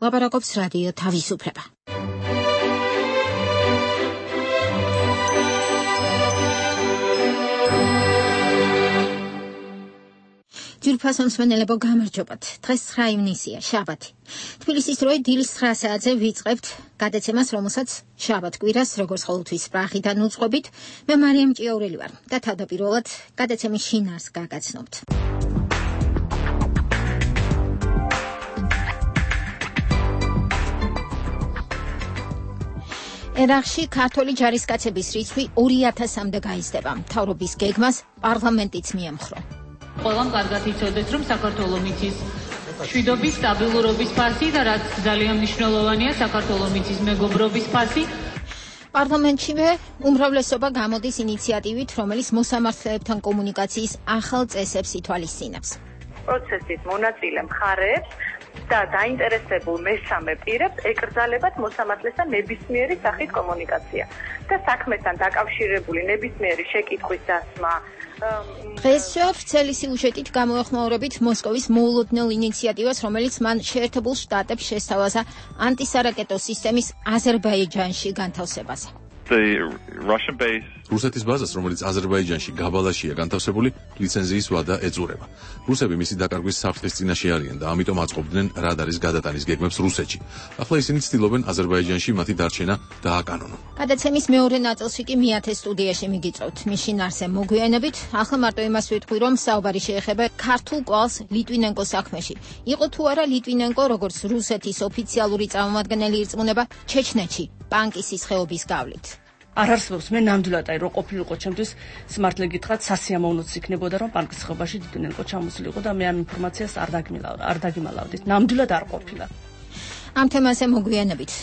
ლაპარაკობს რადიო თავისუფლება. ჯულფასონ მსმენელებო გამარჯობათ. დღეს 9 ივნისია, შაბათი. თბილისის დროით დილის 9 საათზე ვიწყებთ გადაცემას, რომელსაც შაბათ კვირას, როგორც ყოველთვის პრაღიდან უძღვებით, მე მარიამ ჭიაურელი ვარ და თავდაპირველად გადაცემის შინაარსს გაგაცნობთ. ერაყში ქართული ჯარისკაცების რიცხვი 2000-მდე გაიზრდება. მთავრობის გეგმას პარლამენტიც მიემხრო. ყველამ კარგად იცოდეთ, რომ საქართველოს მიწის მშვიდობის, სტაბილურობის ფასი და რაც ძალიან მნიშვნელოვანია, საქართველოს მიწის მეგობრობის ფასი. პარლამენტშივე უმრავლესობა გამოდის ინიციატივით, რომელიც მოსამართლეებთან კომუნიკაციის ახალ წესებს ითვალისწინებს. პროცესის მონაწილე მხარეებს და დაინტერესებულ მესამე პირებს ეკრძალებათ მოსამართლესთან ნებისმიერი სახის კომუნიკაცია და საქმესთან დაკავშირებული ნებისმიერი შეკითხვის დასმა. დღეს ვრცელი სიუჟეტით გამოეხმაურებით მოსკოვის მოულოდნელ ინიციატივას, რომელიც მან შეერთებულ შტატებს შესთავაზა ანტისარაკეტო სისტემის აზერბაიჯანში განთავსებაზე. რუსეთის ბაზას, რომელიც აზერბაიჯანში გაბალაშია განთავსებული, ლიცენზიის ვადა ეწურება. რუსები მისი დაკარგვის საფრთხის წინაშე არიან და ამიტომ აწყობდნენ რადარის გადატანის გეგმებს რუსეთში. ახლა ისინი ცდილობენ აზერბაიჯანში მათი დარჩენა დააკანონონ. გადაცემის მეორე ნაწილში კი მეათე სტუდიაში მიგიწევთ. მის შინაარსზე მოგვიანებით, ახლა მარტო იმას ვეთქვი, რომ საუბარი შეეხება ქართულ კვალს ლიტვინენკოს საქმეში. იყო თუ არა ლიტვინენკო, როგორც რუსეთის ოფიციალური წარმომადგენელი ირწმუნება, ჩეჩნეთში პანკისის ხეობის გავლით. არ არსებობს, მე ნამდვილად რომ ყოფილიყო ჩემთვის სიმართლე გითხრათ, სასიამოვნოც იქნებოდა, რომ პანკის ხეობაში ლიტვინენკო ჩამოსულიყო და მე ამ ინფორმაციას არ დაგიმალავდით. ნამდვილად არ ყოფილა. ამ თემაზე მოგვიანებით.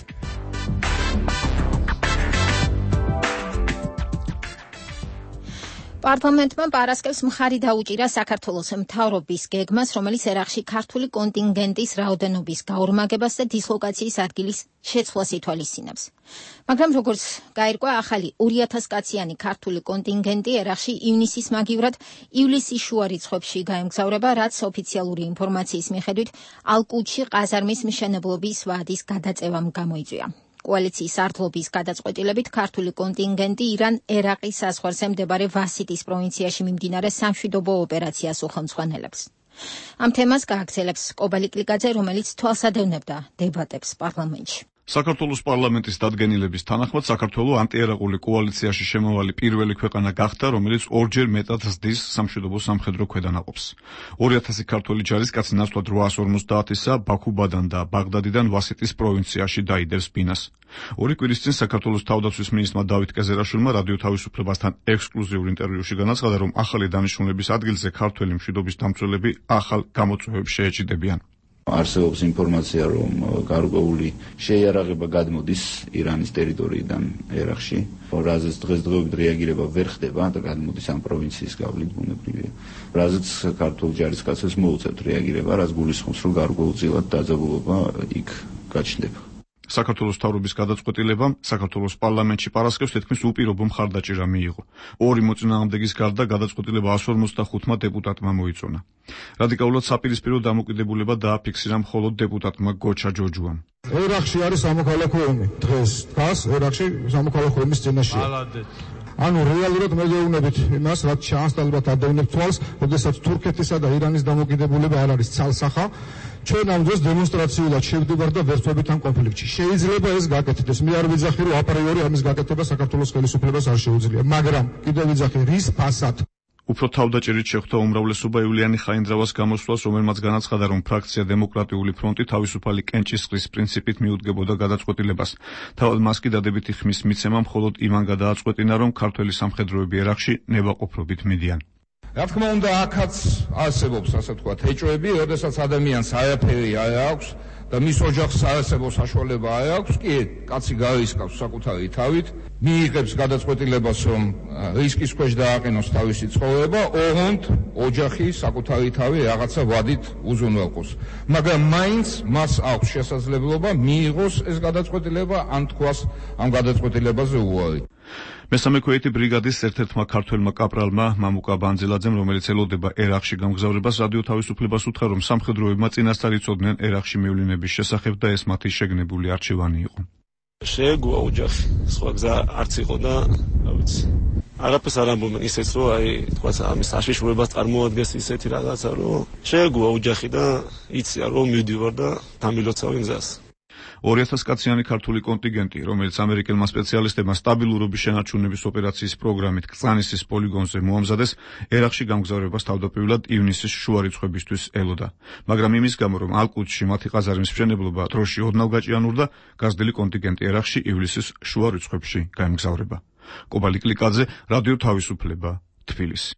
პარლამენტმა პარასკევს მხარი დაუჭირა საქართველოს მთავრობის გეგმას, რომელიც ერაყში ქართული კონტინგენტის რაოდენობის გაორმაგებას და დისლოკაციის ადგილის შეცვლას ითვალისწინებს. მაგრამ როგორც გაირკვა, ახალი 2000 კაციანი ქართული კონტინგენტი ერაყში ივნისის მაგივრად ივლისის შუა რიცხვებში გაემგზავრება, რაც ოფიციალური ინფორმაციის მიხედვით ალ-კუდში ყაზარმის მშენებლობის ვადის გადაწევამ გამოიწვია. კოალიციის ართლობის გადაწყვეტილებით ქართული კონტინგენტი ირან-ერაყის საზღვარზე მდებარე ვასიტის პროვინციაში მიმდინარე სამშვიდობო ოპერაციას უხელმძღვანელებს. ამ თემას გააგრძელებს კობალი კლიკაძე, რომელიც თვალსადევნებდა დებატებს პარლამენტში. საქართველოს პარლამენტის დადგენილების თანახმად საქართველო ანტიერაყული კოალიციაში შემავალი პირველი ქვეყანა გახდა, რომელიც ორჯერ მეტად ზრდის სამშვიდობო სამხედრო ქვედანაყოფს. 2000 ქართული ჯარისკაცი ნაცვლად 850-ისა ბაქუბადან და ბაღდადიდან ვასიტის პროვინციაში დაიდევს ბინას. ორი კვირის წინ საქართველოს თავდაცვის მინისტრმა დავით კეზერაშვილმა რადიო თავისუფლებასთან ექსკლუზიურ ინტერვიუში განაცხადა, რომ ახალი დანიშნულების ადგილზე ქართველი მშვიდობის დამცველები ახალ გამოწვევებს შეეჭიდებიან. არსებობს ინფორმაცია, რომ გარკვეული შეიარაღება გადმოდის ირანის ტერიტორიიდან ერაყში, რაზეც დღესდღეობით რეაგირება ვერ ხდება და გადმოდის ამ პროვინციის გავლით ბუნებრივია. რაზეც ქართულ ჯარისკაცებს მოუწევთ რეაგირება, რაც გულისხმობს, რომ გარკვეულწილად დაძაბულობა იქ გაჩნდება. საქართველოს მთავრობის გადაწყვეტილებამ საქართველოს პარლამენტში პარასკევს თითქმის უპირობო მხარდაჭერა მიიღო. ორი მოწინააღმდეგის გარდა გადაწყვეტილება 155 დეპუტატმა მოიწონა. რადიკალურად საპირისპირო დამოკიდებულება დააფიქსირა მხოლოდ დეპუტატმა გოჩა ჯოჯუამ. ერაყში არის სამოქალაქო ომი. დღეს დგას ერაყში სამოქალაქო ომის წინაშე. ანუ რეალურად მე გეუბნებით იმას, რაც ჩანს და ალბათ ადევნებთ თვალს, როდესაც თურქეთისა და ირანის დამოკიდებულება არ არის ცალსახა. ჩვენ ამ დროს დემონსტრაციულად შევდივართ და ვერთვებით ამ კონფლიქტში. შეიძლება ეს გაკეთდეს. მე არ ვიძახი, რომ აპრიორი ამის გაკეთება საქართველოს ხელისუფლებას არ შეუძლია, მაგრამ კიდევ ვიძახი, რის ფასად. უფრო თავდაჭერით შეხვდა უმრავლესობა ივლიანი ხაინდრავას გამოსვლას, რომელმაც განაცხადა, რომ ფრაქცია დემოკრატიული ფრონტი თავისუფალი კენჭისყრის პრინციპით მიუდგებოდა გადაწყვეტილებას. თავად მას კი დადებითი ხმის მიცემა მხოლოდ იმან გადააწყვეტინა, რომ ქართველი სამხედროები ერაყში ნებაყოფლობით მიდიან. რა თქმა უნდა, აქაც არსებობს, ასე ვთქვათ, ეჭვები, როდესაც ადამიანს არაფერი არ აქვს და მის ოჯახს არასებობს საშუალება არ აქვს, კი კაცი გარისკავს საკუთარი თავით, მიიღებს გადაწყვეტილებას, რომ რისკის ქვეშ დააყენოს თავისი ცხოვრება, ოღონდ ოჯახი საკუთარი თავი რაღაცა ვადით უზრუნველყოს. მაგრამ მაინც მას აქვს შესაძლებლობა მიიღოს ეს გადაწყვეტილება, ან თქვას ამ გადაწყვეტილებაზე უარი. მესამე ქვეითი ბრიგადის ერთ-ერთმა ქართველმა კაპრალმა მამუკა ბანძილაძემ, რომელიც ელოდება ერაყში გამგზავრებას, რადიო თავისუფლებას უთხრა, რომ სამხედროებმა წინასწარ იცოდნენ ერაყში მივლინების შესახებ და ეს მათი შეგნებული არჩევანი იყო. შეეგუა ოჯახი, სხვა გზა არც იყო და რა ვიცი. არაფერს არ ამბობენ ისეც, რომ აი, თქვა ამის საშიშროებას წარმოადგენს ისეთი რაღაცა, რომ შეეგუა ოჯახი და იცია, რომ მივდივარ და დამილოცავენ გზას. 2000 კაციანი ქართული კონტინგენტი, რომელიც ამერიკელმა სპეციალისტებმა სტაბილურობის შენარჩუნების ოპერაციის პროგრამით კრწანისის პოლიგონზე მოამზადეს, ერაყში გამგზავრებას თავდაპირველად ივნისის შუა რიცხვებისთვის ელოდა. მაგრამ იმის გამო, რომ ალ-კუდსში მათი ყაზარმის მშენებლობა დროში ოდნავ გაჭიანურდა, გაზრდილი კონტინგენტი ერაყში ივლისის შუა რიცხვებში გაემგზავრება. კობალი კლიკაძე, რადიო თავისუფლება, თბილისი.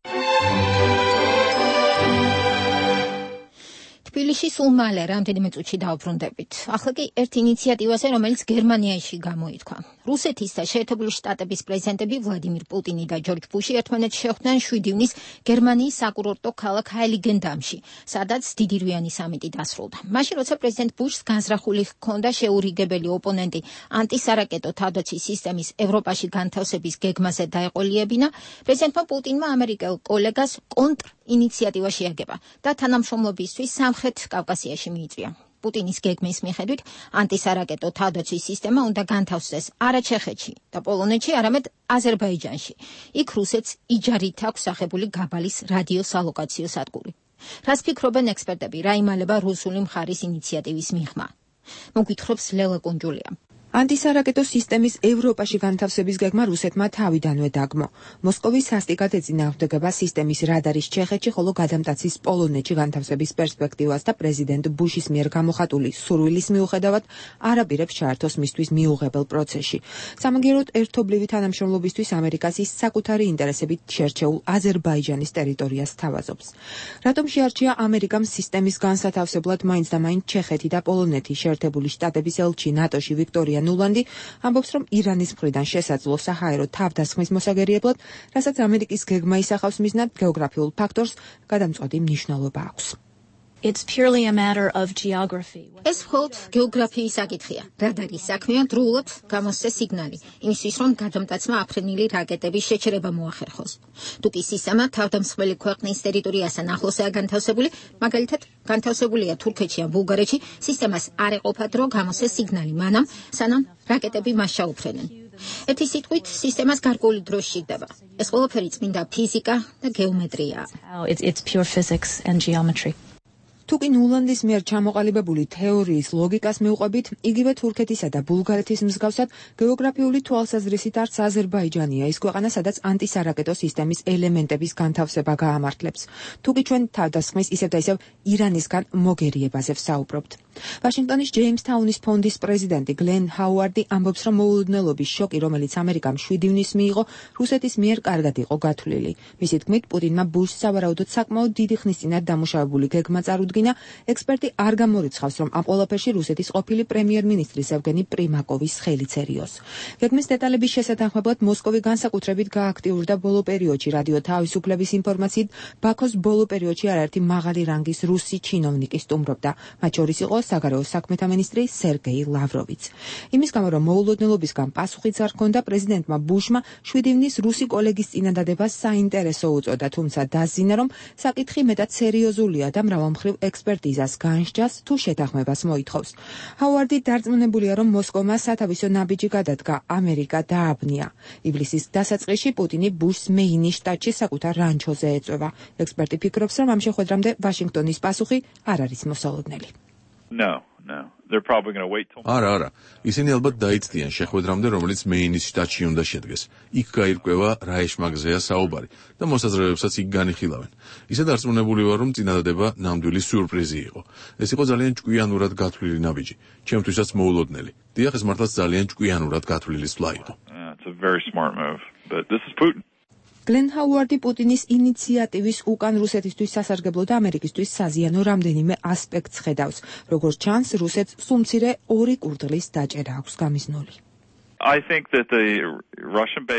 თბილისში სულ მალე რამდენიმე წუთში დავბრუნდებით. ახლა კი ერთ ინიციატივაზე, რომელიც გერმანიაში გამოითქვა. რუსეთის და შეერთებული შტატების პრეზიდენტები ვლადიმირ პუტინი და ჯორჯ ბუში ერთმანეთს შეხვდნენ 7 ივნის გერმანიის საკურორტო ქალაქ ჰაილიგენდამში, სადაც დიდირვიანი სამიტი დასრულდა. მაშინ, როცა პრეზიდენტ ბუშს განზრახული ჰქონდა შეურიგებელი ოპონენტი ანტისარაკეტო თავდაცვის სისტემის ევროპაში განთავსების გეგმაზე დაეყოლიებინა, პრეზიდენტმა პუტინმა ამერიკელ კოლეგას კონტრ-ინიციატივა შეაგება და თანამშრომლობისთვის სამხრეთ კავკასიაში მიიწვია. პუტინის გეგმის მიხედვით ანტისარაკეტო თავდაცვის სისტემა უნდა განთავსდეს არა ჩეხეთში და პოლონეთში, არამედ აზერბაიჯანში. იქ რუსეთს იჯარით აქვს აღებული გაბალის რადიოსალოკაციო სადგური. რას ფიქრობენ ექსპერტები, რა იმალება რუსული მხარის ინიციატივის მიღმა? მოგვითხრობს ლელა კუნჯულია. ანტისარაკეტო სისტემის ევროპაში განთავსების გეგმა რუსეთმა თავიდანვე დაგმო. მოსკოვის სასტიკად ეწინააღმდეგება სისტემის რადარის ჩეხეთში, ხოლო გადამტაცის პოლონეთში განთავსების პერსპექტივას და პრეზიდენტ ბუშის მიერ გამოხატული სურვილის მიუხედავად არაპირებს ჩაერთოს მისთვის მიუღებელ პროცესში. სამაგიეროდ ერთობლივი თანამშრომლობისთვის ამერიკას ის საკუთარი ინტერესებით შერჩეულ აზერბაიჯანის ტერიტორიას თავაზობს. რატომ შეარჩია ამერიკამ სისტემის განსათავსებლად მაინც და მაინც ჩეხეთი და პოლონეთი? შეერთებული შტატების ელჩი ნატოში ვიქტორია ნულანდი ამბობს, რომ ირანის მხრიდან შესაძლო საჰაერო თავდასხმის მოსაგერიებლად, რასაც ამერიკის გეგმა ისახავს მიზნად, გეოგრაფიულ ფაქტორს გადამწყვეტი მნიშვნელობა აქვს. It's purely a matter of geography. ეს მხოლოდ გეოგრაფიის საკითხია. რადარის საქმეა დროულად გამოსცეს სიგნალი, იმისთვის რომ გადამტაცმა აფრენილი რაკეტების შეჩერება მოახერხოს. თუკი სისტემა თავდამსხმელი ქვეყნის ტერიტორიასთან ახლოსაა განთავსებული, მაგალითად, განთავსებულია თურქეთში ან ბულგარეთში, სისტემას არ ეყოფა დრო გამოსცეს სიგნალი, მანამ სანამ რაკეტები მას ჩაუფრენენ. ერთი სიტყვით, სისტემას გარკვეული დრო სჭირდება. ეს ყველაფერი წმინდა ფიზიკა და გეომეტრიაა. It's pure physics and geometry. თუკი ნულანდის მიერ ჩამოყალიბებული თეორიის ლოგიკას მიუყვებით, იგივე თურქეთისა და ბულგარეთის მსგავსად გეოგრაფიული თვალსაზრისით არც აზერბაიჯანია ის ქვეყანა, სადაც ანტისარაკეტო სისტემის ელემენტების განთავსება გაამართლებს. თუკი ჩვენ თავდასხმის ისევ და ისევ ირანისგან მოგერიებაზე ვსაუბრობთ. ვაშინგტონის ჯეიმსთაუნის ფონდის პრეზიდენტი გლენ ჰაუარდი ამბობს, რომ მოულოდნელობის შოკი, რომელიც ამერიკამ 7 ივნის მიიღო, რუსეთის მიერ კარგად იყო გათვლილი. მისი თქმით, პუტინმა ბუშს სავარაუდოდ საკმაოდ დიდი ხნის წინათ დამუშავებული გეგმა წარუდგინა. ექსპერტი არ გამორიცხავს, რომ ამ ყველაფერში რუსეთის ყოფილი პრემიერ-მინისტრის ევგენი პრიმაკოვის ხელიცერიოს. გეგმის დეტალების შესათანხმებლად მოსკოვი განსაკუთრებით გააქტიურდა ბოლო პერიოდში. რადიო თავისუფლების ინფორმაციით, ბაქოს ბოლო პერიოდში არაერთი მაღალი რანგის რუსი ჩინოვნიკი სტუმრობდა. მათ შორის იყო საგარეო საქმეთა მინისტრი სერგეი ლავროვიც. იმის გამო, რომ მოულოდნელობისგან პასუხიც არ ჰქონდა, პრეზიდენტმა ბუშმა 7 ივნის რუსი კოლეგის წინადადებას საინტერესო უწოდა, თუმცა დასძინა, რომ საკითხი მეტად სერიოზულია და მრავალმხრივ ექსპერტიზას განსჯას თუ შეთანხმებას მოითხოვს. ჰაუარდი დარწმუნებულია, რომ მოსკოვმა სათავისო ნაბიჯი გადადგა, ამერიკა დააბნია. ივლისის დასაწყისში პუტინი ბუშს მეინის შტატში საკუთარ რანჩოზე ეწვევა. ექსპერტი ფიქრობს, რომ ამ შეხვედრამდე ვაშინგტონის პასუხი არ არის მოსალოდნელი. No. They're probably going to wait till არა. ისინი ალბათ დაიცდიან შეხვედრამდე, რომელიც მეინის შტატში უნდა შედგეს. იქ გაირკვევა რა ეშმაკზეა საუბარი და მოსაზრებებსაც იქ განიხილავენ. ისე დარწმუნებული ვარ, რომ წინადადება ნამდვილი სიურპრიზი იყო. ეს იყო ძალიან ჭკვიანურად გათვლილი ნაბიჯი, ჩემთვისაც მოულოდნელი. დიახ, ეს მართლაც ძალიან ჭკვიანურად გათვლილი სვლა იყო. It's a very smart move, but this is Putin. გლენ ჰაუარდი პუტინის ინიციატივის უკან რუსეთისთვის სასარგებლო და ამერიკისთვის საზიანო რამდენიმე ასპექტს ხედავს. როგორც ჩანს, რუსეთს სულ მცირე 2 კურდღლის დაჭერა აქვს გამიზნული. I think that the Russian base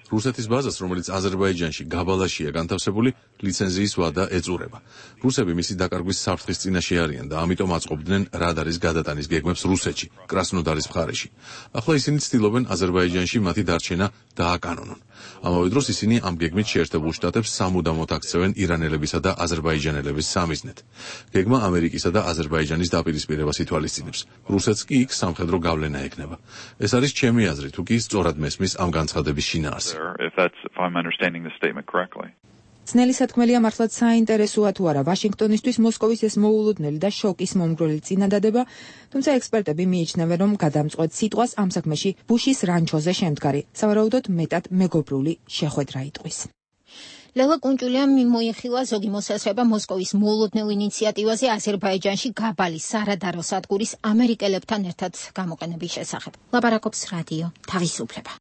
რუსეთის ბაზას, რომელიც აზერბაიჯანში გაბალაშია განთავსებული, ლიცენზიის ვადა ეწურება. რუსები მისი დაკარგვის საფრთხის წინაშე არიან და ამიტომ აწყობდნენ რადარის გადატანის გეგმებს რუსეთში, კრასნოდარის მხარეში. ახლა ისინი ცდილობენ აზერბაიჯანში მათი დარჩენა დააკანონონ. ამავე დროს ისინი ამ გეგმით შეერთებულ შტატებს სამუდამოდ აქცევენ ირანელებისა და აზერბაიჯანელების სამიზნედ. გეგმა ამერიკისა და აზერბაიჯანის დაპირისპირებას ითვალისწინებს. რუსეთს კი იქ სამხედრო გავლენა ექნება. ეს არის ჩემი აზრი, თუ კი სწორად მესმის ამ განცხადების შინაარსი. If I'm understanding the statement correctly. ძნელი სათქმელია მართლაც საინტერესოა თუ არა ვაშინგტონისთვის მოსკოვის ეს მოულოდნელი და შოკის მომგვრელი წინადადება, თუმცა ექსპერტები მიიჩნევენ, რომ გადამწყვეტ სიტყვას ამ საქმეში ბუშის რანჩოზე შემდგარი, სავარაუდოდ მეტად მეგობრული შეხვედრა იტყვის. ლელა კუნჭულიამ მოიხილა ზოგი მოსაზრება მოსკოვის მოულოდნელ ინიციატივაზე აზერბაიჯანში გაბალის სარადარო სადგურის ამერიკელებთან ერთად გამოყენების შესახებ. ლაპარაკობს რადიო თავისუფლება.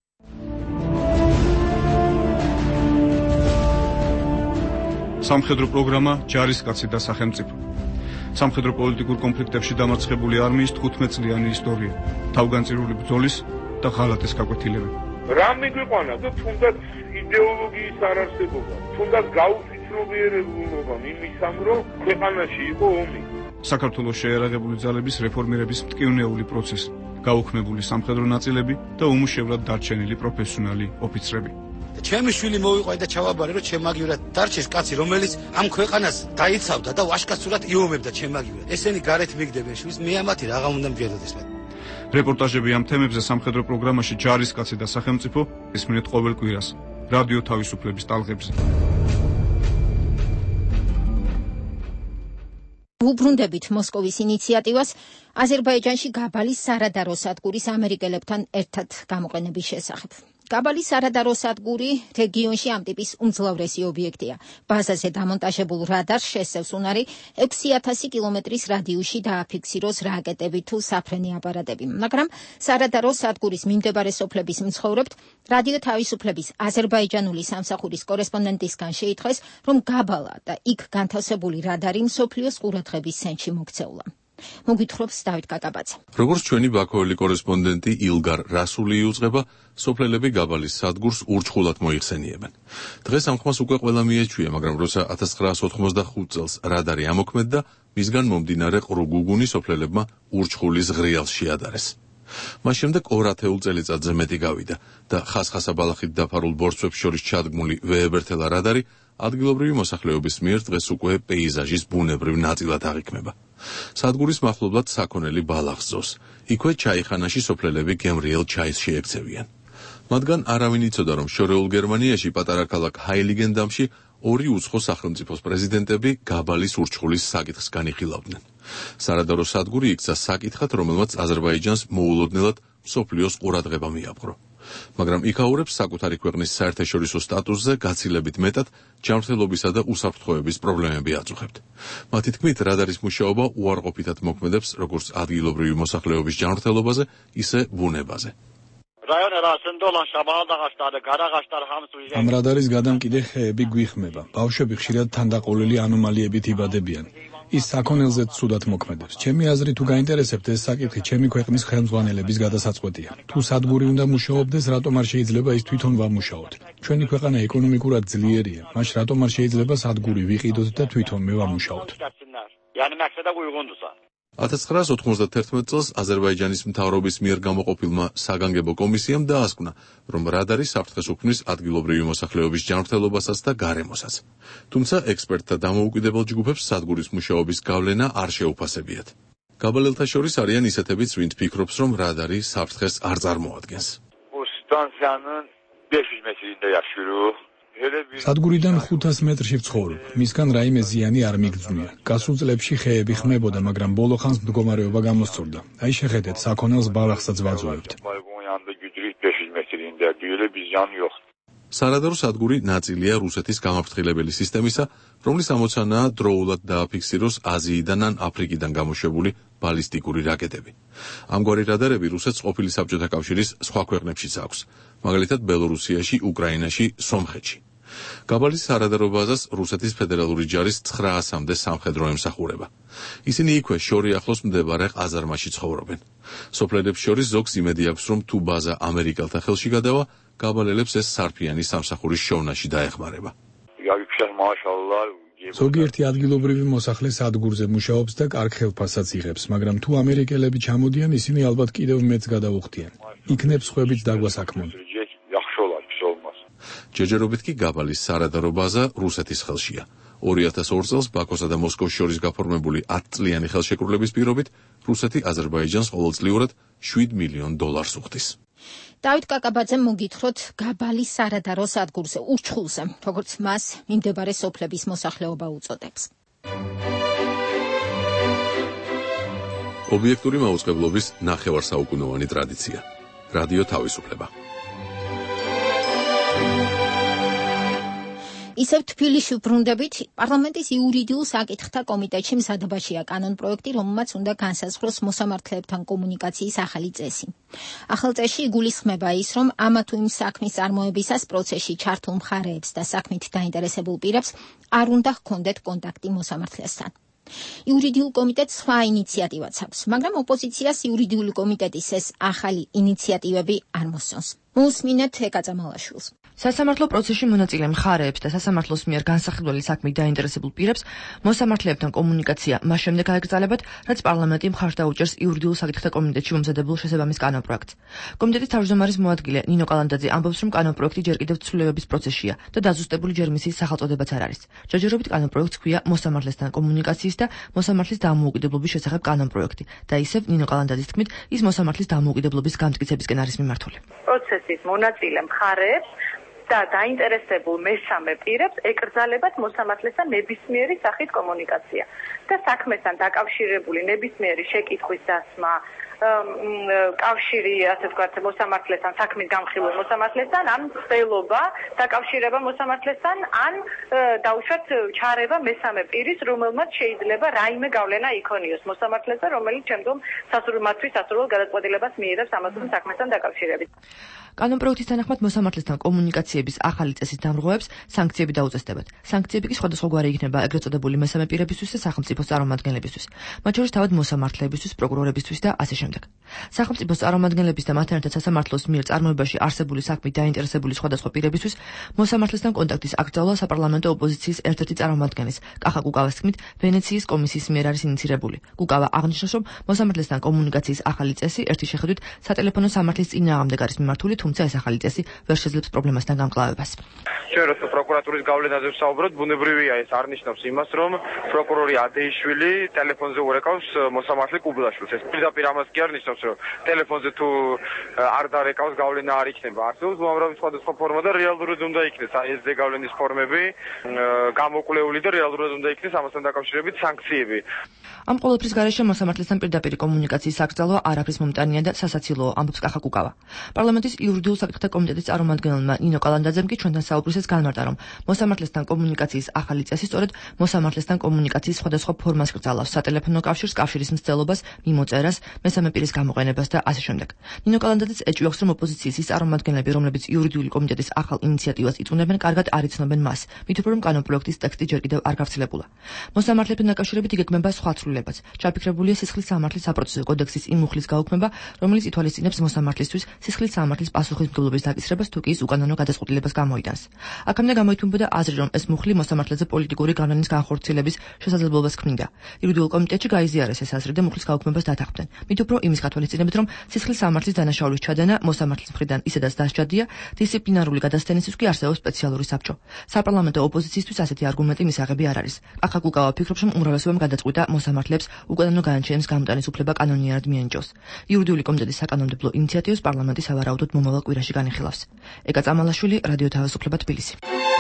სამხედრო პროგრამა ჯარისკაცი და სახელმწიფო. სამხედრო პოლიტიკურ კონფლიქტებში დამარცხებული არმიის 15 წლიანი ისტორია, თავგანწირული ბრძოლის და ღალატის გაკვეთილები. რა მიგვიყვანა და თუნდაც იდეოლოგიის არარსებობა, თუნდაც გაუცნობიერებულობა იმისამ, რომ ქვეყანაში იყო ომი. საქართველოს შეერაღებული ძალების რეფორმირების მტკივნეული პროცესი, გაუქმებული სამხედრო ნაწილები და უმუშევრად დარჩენილი პროფესიონალი ოფიცრები. ჩემი შვილი მოვიყვანა და ჩავაბარე, რომ ჩემაგივრად დარჩეს კაცი, რომელიც ამ ქვეყანას დაიცავდა და ვაშკაცურად იომებდა ჩემაგივრად. ესენი გარეთ მიგდებენ შვილს, მე ამათი რაღა უნდა მჯეროდეს მათ. რეპორტაჟები ამ თემებზე სამხედრო პროგრამაში ჯარისკაცი და სახელმწიფო ისმინეთ ყოველ კვირას რადიო თავისუფლების ტალღებზე. უბრუნდებით მოსკოვის ინიციატივას აზერბაიჯანში გაბალის სარადარო სადგურის ამერიკელებთან ერთად გამოყენების შესახებ. გაბალის სარადარო სადგური რეგიონში ამ ტიპის უმძლავრესი ობიექტია. ბაზაზე დამონტაჟებულ რადარს შესევს უნარი 6000 კილომეტრის რადიუსში დააფიქსიროს რაკეტები თუ საფრენი აპარატები. მაგრამ სარადარო სადგურის მიმდებარე სოფლების მცხოვრებთ რადიო თავისუფლების აზერბაიჯანული სამსახურის კორესპონდენტისგან შეითხოვეს, რომ გაბალა და იქ განთავსებული რადარი მსოფლიოს ყურადღების ცენტრში მოქცეულა. მოგვითხრობს დავით კაკაბაძე. როგორც ჩვენი ბაქოელი კორესპონდენტი ილგარ რასული იუწყება, სოფლელები გაბალის სადგურს ურჩხულად მოიხსენიებენ. დღეს ამ ხმას უკვე ყველა მიეჩვია, მაგრამ როცა 1985 წელს რადარი ამოქმედდა, მისგან მომდინარე ყრუგუგუნი სოფლელებმა ურჩხულის ღრიალს შეადარეს. მას შემდეგ 200 წელიწადზე მეტი გავიდა და ხასხასა ბალახით დაფარულ ბორცვებს შორის ჩადგმული ვეებერთელა რადარი ადგილობრივი მოსახლეობის მიერ დღეს უკვე პეიზაჟის ბუნებრივ ნაწილად აღიქმება. სადგურის მახლობლად საქონელი ბალახს ძოვს. იქვე ჩაიხანაში სოფლელები გემრიელ ჩაის შეექცევიან. მათგან არავინ იცოდა, რომ შორეულ გერმანიაში პატარა ქალაქ ჰაილიგენდამში ორი უცხო სახელმწიფოს პრეზიდენტები გაბალის ურჩხულის საკითხს განიხილავდნენ. სარადარო სადგური იქცა საკითხად, რომელმაც აზერბაიჯანს მოულოდნელად მსოფლიოს ყურადღება მიაპყრო. მაგრამ იქაურებს საკუთარი ქვეყნის საერთაშორისო სტატუსზე გაცილებით მეტად ჯანმრთელობისა და უსაფრთხოების პრობლემები აწუხებთ. მათი თქმით, რადარის მუშაობა უარყოფითად მოქმედებს როგორც ადგილობრივი მოსახლეობის ჯანმრთელობაზე, ისე ბუნებაზე. ამ რადარის გადამკიდე ხეები გვიხმება. ბავშვები ხშირად თანდაყოლილი ანომალიებით იბადებიან. ის საქონელზეც ცუდად მოქმედებს. ჩემი აზრით, თუ გაინტერესებთ ეს საკითხი, ჩემი ქვეყნის ხელმძღვანელების გადასაწყვეტია. თუ სადგური უნდა მუშაობდეს, რატომ არ შეიძლება ის თვითონ ვამუშაოთ? ჩვენი ქვეყანა ეკონომიკურად ძლიერია. მაშ რატომ არ შეიძლება სადგური ვიყიდოთ და თვითონ მე ვამუშაოთ? 1991 წელს აზერბაიჯანის მთავრობის მიერ გამოყოფილმა საგანგებო კომისიამ დაასკვნა, რომ რადარი საფრთხეს უქმნის ადგილობრივი მოსახლეობის ჯანმრთელობასაც და გარემოსაც. თუმცა ექსპერტთა დამოუკიდებელ ჯგუფებს სადგურის მუშაობის გავლენა არ შეუფასებიათ. გაბალელთა შორის არიან ისეთებიც, ვინც ფიქრობს, რომ რადარი საფრთხეს არ წარმოადგენს. სადგურიდან 500 მეტრში ვცხოვრობ. მისგან რაიმე ზიანი არ მიგრძნია. გასულ წლებში ხეები ხმებოდა, მაგრამ ბოლო ხანს მდგომარეობა გამოსწორდა. აი შეხედეთ, საქონელს ბალახსაც ვაძოვებთ. სარადარო სადგური ნაწილია რუსეთის გამაფრთხილებელი სისტემისა, რომლის ამოცანაა დროულად დააფიქსიროს აზიიდან ან აფრიკიდან გამოშვებული ბალისტიკური რაკეტები. ამგვარი რადარები რუსეთს ყოფილი საბჭოთა კავშირის სხვა ქვეყნებშიც აქვს, მაგალითად ბელორუსიაში, უკრაინაში, სომხეთში. გაბალის სარადარო ბაზას რუსეთის ფედერალური ჯარის 900-მდე სამხედრო ემსახურება. ისინი იქვე შორი ახლოს მდებარე ყაზარმაში ცხოვრობენ. სოფლელებს შორის ზოგს იმედი აქვს, რომ თუ ბაზა ამერიკელთა ხელში გადავა, გავალელებს ეს სარფიანი სამსახურის შოვნაში დაეხმარება. ზოგიერთი ადგილობრივი მოსახლე სადგურზე მუშაობს და კარგ ხელფასსაც იღებს, მაგრამ თუ ამერიკელები ჩამოდიან, ისინი ალბათ კიდევ მეც გადაუხდიან. იქნებ სხვებიც დაგვასაქმონ. ჯერჯერობით კი გავალის სარადარო ბაზა რუსეთის ხელშია. 2002 წელს ბაქოსა და მოსკოვის შორის გაფორმებული 10 წლიანი ხელშეკრულების პირობით რუსეთი აზერბაიჯანს ყოველწლიურად $7 მილიონ უხდის. დავით კაკაბაძემ მოგითხროთ გაბალის სარადარო სადგურზე ურჩხულზე, როგორც მას მიმდებარე სოფლების მოსახლეობა უწოდებს. ობიექტური მაუწყებლობის ნახევარსაუკუნოვანი ტრადიცია. რადიო თავისუფლება. ისევ თბილისში ვბრუნდებით, პარლამენტის იურიდიულ საკითხთა კომიტეტში მზადებაშია კანონპროექტი, რომელმაც უნდა განსაზღვროს მოსამართლეებთან კომუნიკაციის ახალი წესი. ახალ წესში იგულისხმება ის, რომ ამა თუ იმ საქმის წარმოებისას პროცესში ჩართულ მხარეებს და საქმით დაინტერესებულ პირებს არ უნდა ჰქონდეთ კონტაქტი მოსამართლესთან. იურიდიულ კომიტეტს სხვა ინიციატივაც აქვს, მაგრამ ოპოზიციას იურიდიული კომიტეტის ეს ახალი ინიციატივები არ მოსწონს. მოусმინეთ ეკაწამალაშვილს. სასამართლო პროცესში მონაწილე მხარეებს და სასამართლოს მიერ განსახილველი საქმით დაინტერესებულ პირებს მოსამართლეებთან კომუნიკაცია მას შემდეგ აეკრძალებათ, რაც პარლამენტი მხარს დაუჭერს იურიდიულ საკითხთა კომიტეტში მომზადებულ შესაბამის კანონპროექტს. კომიტეტის თავმჯდომარის მოადგილე ნინო კალანდაძე ამბობს, რომ კანონპროექტი ჯერ კიდევ ცვლილებების პროცესშია და დაზუსტებული ჯერ მისი სახელწოდებაც არ არის. ჯერჯერობით კანონპროექტს ჰქვია მოსამართლესთან კომუნიკაციის და მოსამართლის დამოუკიდებლობის შესახებ კანონპროექტი და ისევ ნინო კალანდაძის თქმით, ის მოსამართლის დამოუკიდებლობის გამტკიცებისკენ არის მიმართული. პროცესის მონაწილე მხარეებს და დაინტერესებულ მესამე პირებს ეკრძალებათ მოსამართლესთან ნებისმიერი სახით კომუნიკაცია და საქმესთან დაკავშირებული ნებისმიერი შეკითხვის დასმა, კავშირი, ასე ვთქვათ, მოსამართლესთან, საქმის განხილვა მოსამართლესთან, ან ცდელობა დაკავშირება მოსამართლესთან, ან დაუშვათ ჩარევა მესამე პირის, რომელმაც შეიძლება რაიმე გავლენა იქონიოს მოსამართლესზე, რომელიც შემდგომ მათთვის სასურველ გადაწყვეტილებას მიიღებს ამასთან საქმესთან დაკავშირებით. კანონპროექტის თანახმად მოსამართლესთან კომუნიკაციების ახალი წესის დამრღვევებს სანქციები დაუწესდებათ. სანქციები კი სხვადასხვაგვარი იქნება ეგრეთ წოდებული მესამე პირებისთვის და სახელმწიფოს წარმომადგენლებისთვის, მათ შორის თავად მოსამართლეებისთვის, პროკურორებისთვის და ასე შემდეგ. სახელმწიფოს წარმომადგენლების და მათთან ერთად სასამართლოს მიერ წარმოებაში არსებული საქმით დაინტერესებული სხვადასხვა პირებისთვის მოსამართლესთან კონტაქტის აკრძალვა საპარლამენტო ოპოზიციის ერთ-ერთი წარმომადგენლის, კახა კუკავას თქმით, ვენეციის კომისიის მიერ არის ინიცირებული. კუკავა აღნიშნავს, რომ მოსამართლესთან კომუნიკაციის ახალი წესი ერთი შეხედვით სატელეფონო სამართლის წინააღმდეგ არის მიმართული, თუმცა ეს ახალი წესი ვერ შეძლებს პრობლემასთან გამკლავებას. ჩვენ როცა პროკურატურის გავლენაზე ვსაუბრობთ, ბუნებრივია ეს არნიშნავს იმას, რომ პროკურორი ადეიშვილი ტელეფონზე ურეკავს მოსამართლე კუბლაშვილს. ეს პირდაპირ ამას კი არნიშნავს, რომ ტელეფონზე თუ არ დარეკავს გავლენა არ იქნება. არსებობს უამრავი სხვადასხვა ფორმა და რეალურად უნდა იქნეს აი ეს ზეგავლენის ფორმები გამოკვლეული და რეალურად უნდა იქნეს ამასთან დაკავშირებით სანქციები. ამ ყოველფრის გარეშე მოსამართლესთან პირდაპირ კომუნიკაციის აკრძალვა არაფრის მომტანია და სასაცილოა, ამბობს კახა კუკავა. პარლამენტის იურიდიულ საკითხთა კომიტეტის წარმომადგენელმა ნინო კალანდაძემ კი ჩვენთან საუბრისას განმარტა, რომ მოსამართლესთან კომუნიკაციის ახალი წესი სწორედ მოსამართლესთან კომუნიკაციის სხვადასხვა ფორმას კრძალავს, სატელეფონო კავშირს, კავშირის მცდელობას, მიმოწერას, მესამე პირის გამოყენებას და ასე შემდეგ. ნინო კალანდაძეც ეჭვიახს, რომ ოპოზიციის ის წარმომადგენლები, რომლებიც იურიდიული კომიტეტის ახალ ინიციატივას იწუნებენ, კარგად არ იცნობენ მას, მით უფრო რომ კანონპროექტის ტექსტი ჯერ კიდევ არ გავრცელებულა. მოსამართლებთან დაკავშირებით იგეგმება სხვა ცვლილებაც. ჩაფიქრებულია სისხლის სამართლის საპროცესო კოდექსის იმ მუხლის გაუქმება, რომელიც ითვალისწინებს მოსამართლისთვის სისხლის სამართლის პასუხისმგებლობის დაკისრებას თუ კი ის უკანონო გადაწყვეტილებას გამოიტანს. აქამდე გამოითმობოდა აზრი, რომ ეს მუხლი მოსამართლეზე პოლიტიკური გავლენის განხორციელების შესაძლებლობას ქმნიდა. იურიდიულ კომიტეტში გაიზიარეს ეს აზრი და მუხლის გაუქმებას დათანხმდნენ. მით უფრო იმის გათვალისწინებით, რომ სისხლის სამართლის დანაშაულის ჩადენა მოსამართლის მხრიდან ისედაც დასჯადია, დისციპლინარული გადასცენისთვის კი არსებობს სპეციალური საბჭო. საპარლამენტო ოპოზიციისთვის ასეთი არგუმენტი მისაღები არ არის. კახა კუკავა ფიქრობს, რომ უმრავლესობამ გადაწყვიტა მოსამართლეებს უკანონო განაჩენის გამოტანის უფლება კანონიერად მიენიჭოს. იურიდიული კომიტეტის საკანონმდებლო ინიციატივას პარლამენტი სავარაუდოდ მომავალ კვირაში განიხილავს. ეკაწამალაშვილი, რადიო თავისუფლება, თბილისი.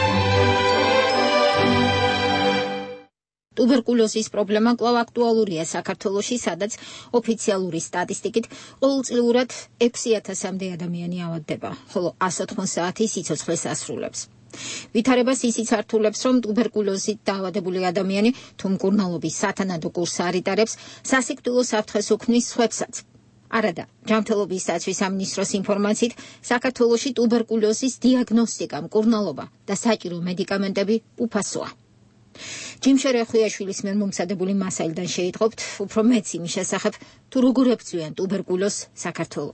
ტუბერკულოზის პრობლემა კვლავ აქტუალურია საქართველოში, სადაც ოფიციალური სტატისტიკით ყოველწლიურად 6000-მდე ადამიანი ავადდება, ხოლო 180 საათი სიცოცხლეს ასრულებს. ვითარებას ისიც ართულებს, რომ ტუბერკულოზით დაავადებული ადამიანი თუ მკურნალობის სათანადო კურსს არ იტარებს, სასიკვდილო საფრთხეს უქმნის სხვებსაც. არადა, ჯანმრთელობის დაცვის სამინისტროს ინფორმაციით, საქართველოში ტუბერკულოზის დიაგნოსტიკა, მკურნალობა და საჭირო მედიკამენტები უფასოა. ჯიმშერე ხვიაშვილის მიერ მომცადებული მასალიდან შეიტყობთ უფრო მეც იმის შესახებ, თუ როგორ ებრძვიან ტუბერკულოზს საქართველოში.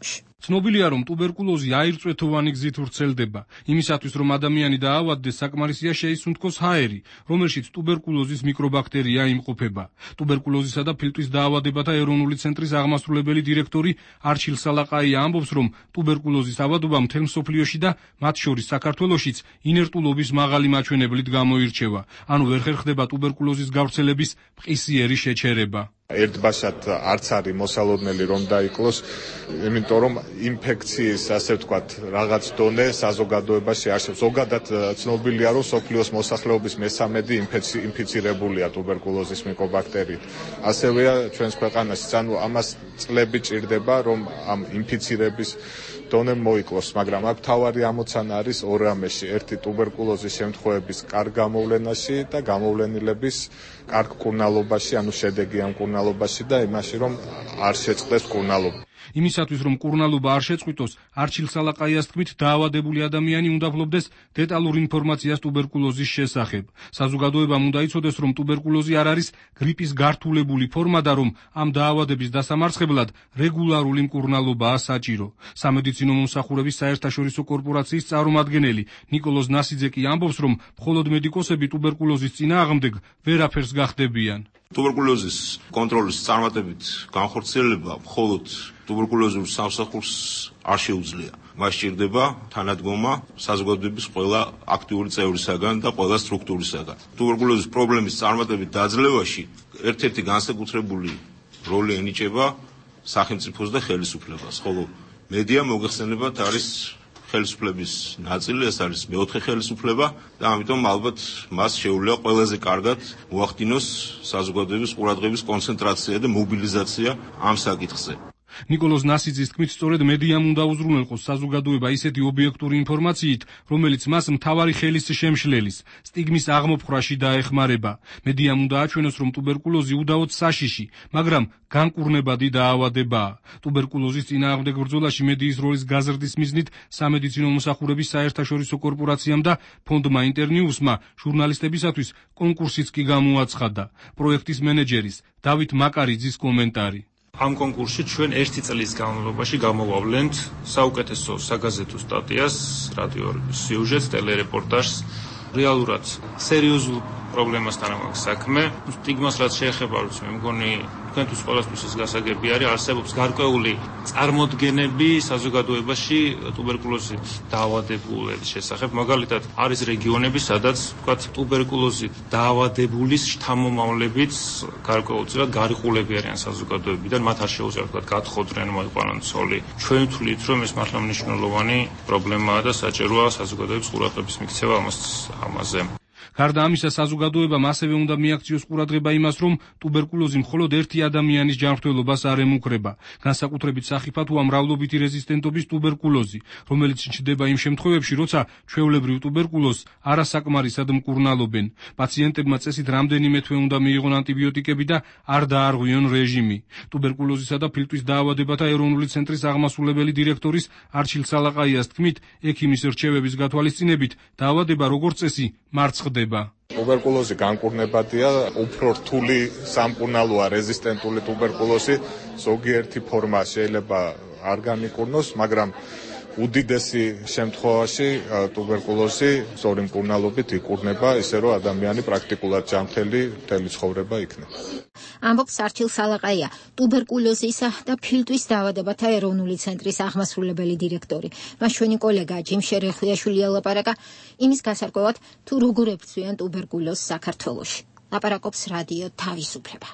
ცნობილია, რომ ტუბერკულოზი აირწვეთოვანი გზით ვრცელდება. იმისათვის, რომ ადამიანი დაავადდეს, საკმარისია შეისუნთქოს ჰაერი, რომელშიც ტუბერკულოზის მიკრობაქტერია იმყოფება. ტუბერკულოზისა და ფილტვის დაავადებათა ეროვნული ცენტრის აღმასრულებელი დირექტორი არჩილ სალაყაია ამბობს, რომ ტუბერკულოზის ავადობა მთელ მსოფლიოში და მათ შორის საქართველოშიც ინერტულობის მაღალი მაჩვენებლით გამოირჩევა. ანუ ვერ ხერხდება ტუბერკულოზის გავრცელების მყისიერი შეჩერება. ერთბაშად არც არის მოსალოდნელი რომ დაიკლოს, იმიტომ რომ ინფექციის, ასე ვთქვათ, რაღაც დონე საზოგადოებაში არსებობს. ზოგადად ცნობილია, რომ სოფლიოს მოსახლეობის მესამედი ინფიცირებულია ტუბერკულოზის მიკრობაქტერიით. ასევეა ჩვენს ქვეყანაშიც, ანუ ამას წლები ჭირდება, რომ ამ ინფიცირების დონე მოიკლოს, მაგრამ აქ თავარი ამოცანა არის ორ რამეში: ერთი ტუბერკულოზის შემთხვევების კარგ გამოვლენაში და გამოვლენილების კარგ მკურნალობაში, ანუ შედეგი ამ მკურნალობაში და იმაში, რომ არ შეწყდეს მკურნალობა. იმისათვის, რომ მკურნალობა არ შეწყვიტოს, არჩილ სალაყაიას თქმით, დაავადებული ადამიანი უნდა ფლობდეს დეტალურ ინფორმაციას ტუბერკულოზის შესახებ. საზოგადოებამ უნდა იცოდეს, რომ ტუბერკულოზი არ არის გრიპის გართულებული ფორმა და რომ ამ დაავადების დასამარცხებლად რეგულარული მკურნალობაა საჭირო. სამედიცინო მომსახურების საერთაშორისო კორპორაციის წარმომადგენელი ნიკოლოზ ნასიძე კი ამბობს, რომ მხოლოდ მედიკოსები ტუბერკულოზის წინააღმდეგ ვერაფერს გახდებიან. ტუბერკულოზის კონტროლის წარმატებით განხორციელება მხოლოდ ტუბერკულოზურ სამსახურს არ შეუძლია. მას სჭირდება თანადგომა საზოგადოების ყველა აქტიური წევრისაგან და ყველა სტრუქტურისაგან. ტუბერკულოზის პრობლემის წარმატებით დაძლევაში ერთ-ერთი განსაკუთრებული როლი ენიჭება სახელმწიფოს და ხელისუფლებას, ხოლო მედია მოიხსენებათ არის ხელისუფლების ნაწილი, ეს არის მეოთხე ხელისუფლება და ამიტომ ალბათ მას შეუძლია ყველაზე კარგად მოახდინოს საზოგადოების ყურადღების კონცენტრაცია და მობილიზაცია ამ საკითხზე. ნიკოლოზ ნასიძის თქმით, სწორედ მედიამ უნდა უზრუნველყოს საზოგადოება ისეთი ობიექტური ინფორმაციით, რომელიც მას მთავარი ხელის შემშლელის, სტიგმის აღმოფხრაში დაეხმარება. მედიამ უნდა აჩვენოს, რომ ტუბერკულოზი უდაოდ საშიში, მაგრამ განკურნებადი დაავადებაა. ტუბერკულოზის წინააღმდეგ ბრძოლაში მედიის როლის გაზრდის მიზნით სამედიცინო მომსახურების საერთაშორისო კორპორაციამ და ფონდმა ინტერნიუსმა ჟურნალისტებისათვის კონკურსიც კი გამოაცხადა. პროექტის მენეჯერის დავით მაკარიძის კომენტარი. ამ კონკურსში ჩვენ ერთი წლის განმავლობაში გამოვავლენთ საუკეთესო საგაზეთო სტატიას, რადიო სიუჟეტს, ტელერეპორტაჟს, რეალურად სერიოზულ პრობლემასთან აქვს საქმე. სტიგმას რაც შეეხება, როცა მე მგონი თქვენთვის ყველასთვის ეს გასაგები არის, არსებობს გარკვეული წარმოდგენები საზოგადოებაში ტუბერკულოზით დაავადებულების შესახებ. მაგალითად, არის რეგიონები, სადაც ვთქვათ, ტუბერკულოზით დაავადებულის შთამომავლებით გარკვეულწილად გარიყულები არიან საზოგადოებიდან, მათ არ შეუძლია ვთქვათ გათხოვდნენ, მოიყვანონ ცოლი. ჩვენ ვთვლით, რომ ეს მართლა მნიშვნელოვანი პრობლემაა და საჭიროა საზოგადოების ყურადღების მიქცევა ამაზე. გარდა ამისა, საზოგადოებამ ასევე უნდა მიაქციოს ყურადღება იმას, რომ ტუბერკულოზი მხოლოდ ერთი ადამიანის ჯანმრთელობას არ ემუქრება. განსაკუთრებით სახიფათოა მრავლობითი რეზისტენტობის ტუბერკულოზი, რომელიც ჩნდება იმ შემთხვევებში, როცა ჩვეულებრივ ტუბერკულოზს არასაკმარისად მკურნალობენ. პაციენტებმა წესით რამდენიმე თვე უნდა მიიღონ ანტიბიოტიკები და არ დაარღვიონ რეჟიმი. ტუბერკულოზისა და ფილტვის დაავადებათა ეროვნული ცენტრის აღმასრულებელი დირექტორის არჩილ სალაყაიას თქმით, ექიმის რჩევების გათვალისწინებით დაავადება როგორც წესი მარცხდება. ტუბერკულოზი განკურნებადია, უფრო რთული სამკურნალოა რეზისტენტული ტუბერკულოზი, ზოგიერთი ფორმა შეიძლება არ განიკურნოს, მაგრამ უდიდესი შემთხვევაში ტუბერკულოზი სწორი მკურნალობით იკურნება, ისე რომ ადამიანი პრაქტიკულად ჯანმრთელი მთელი ცხოვრება იქნება. ამბობს არჩილ სალაყაია, ტუბერკულოზისა და ფილტვის დაავადებათა ეროვნული ცენტრის აღმასრულებელი დირექტორი. მას ჩვენი კოლეგა ჯიმ შერეხვიაშვილი ელაპარაკა იმის გასარკვევად, თუ როგორ ებრძვიან ტუბერკულოზს საქართველოში. ლაპარაკობს რადიო თავისუფლება.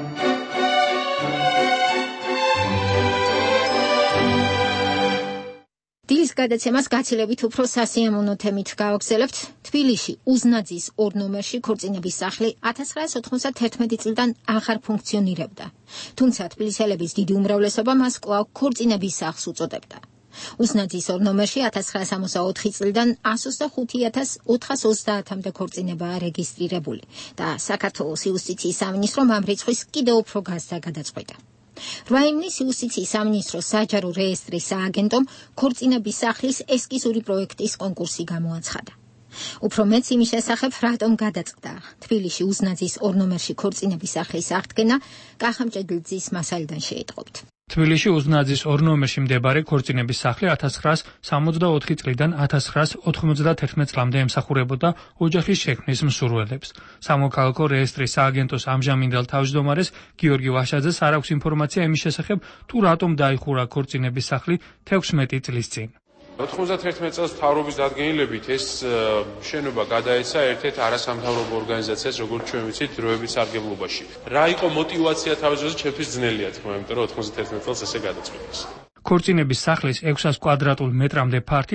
დილის გადაცემას გაცილებით უფრო სასიამოვნო თემით გავაგზავნებთ. თბილისში უზნაძის 2 ნომერში ქორწინების სახლი 1991 წლიდან აღარ ფუნქციონირებდა. თუმცა თბილისელების დიდი უმრავლესობა მას კვლავ ქორწინების სახლს უწოდებდა. უზნაძის 2 ნომერში 1964 წლიდან 125,430-მდე ქორწინებაა რეგისტრირებული და საქართველოს იუსტიციის სამინისტრომ ამ რიცხვის კიდევ უფრო გასცდა გადაწყვეტა. 8 ივნისს იუსტიციის სამინისტროს საჯარო რეესტრის სააგენტომ ქორწინების სახლის ესკიზური პროექტის კონკურსი გამოაცხადა. უფრო მეც იმის შესახებ, რატომ გადაწყდა თბილისში უზნაძის 2 ნომერში ქორწინების სახლის აღდგენა, კახა მჭედლიძის მასალიდან შეიტყობთ. თბილისში უზნაძის 2 ნომერში მდებარე ქორწინების სახლი 1964 წლიდან 1991 წლამდე ემსახურებოდა ოჯახის შექმნის მსურველებს. სამოქალაქო რეესტრის სააგენტოს ამჟამინდელ თავმჯდომარეს გიორგი ვაშაძეს არ აქვს ინფორმაცია იმის შესახებ, თუ რატომ დაიხურა ქორწინების სახლი 16 წლის წინ. 91 წელს მთავრობის დადგენილებით ეს შენობა გადაეცა ერთ-ერთ არასამთავრობო ორგანიზაციას, როგორც ჩვენ ვიცით, დროებით სარგებლობაში. რა იყო мотиваცია თავის დროზე, ჩემთვის ძნელია თქმა, იმიტომ რომ 91 წელს ესე გადაწყვიტეს. ქორწინების სახლის 600 კვადრატულ მეტრამდე ფართი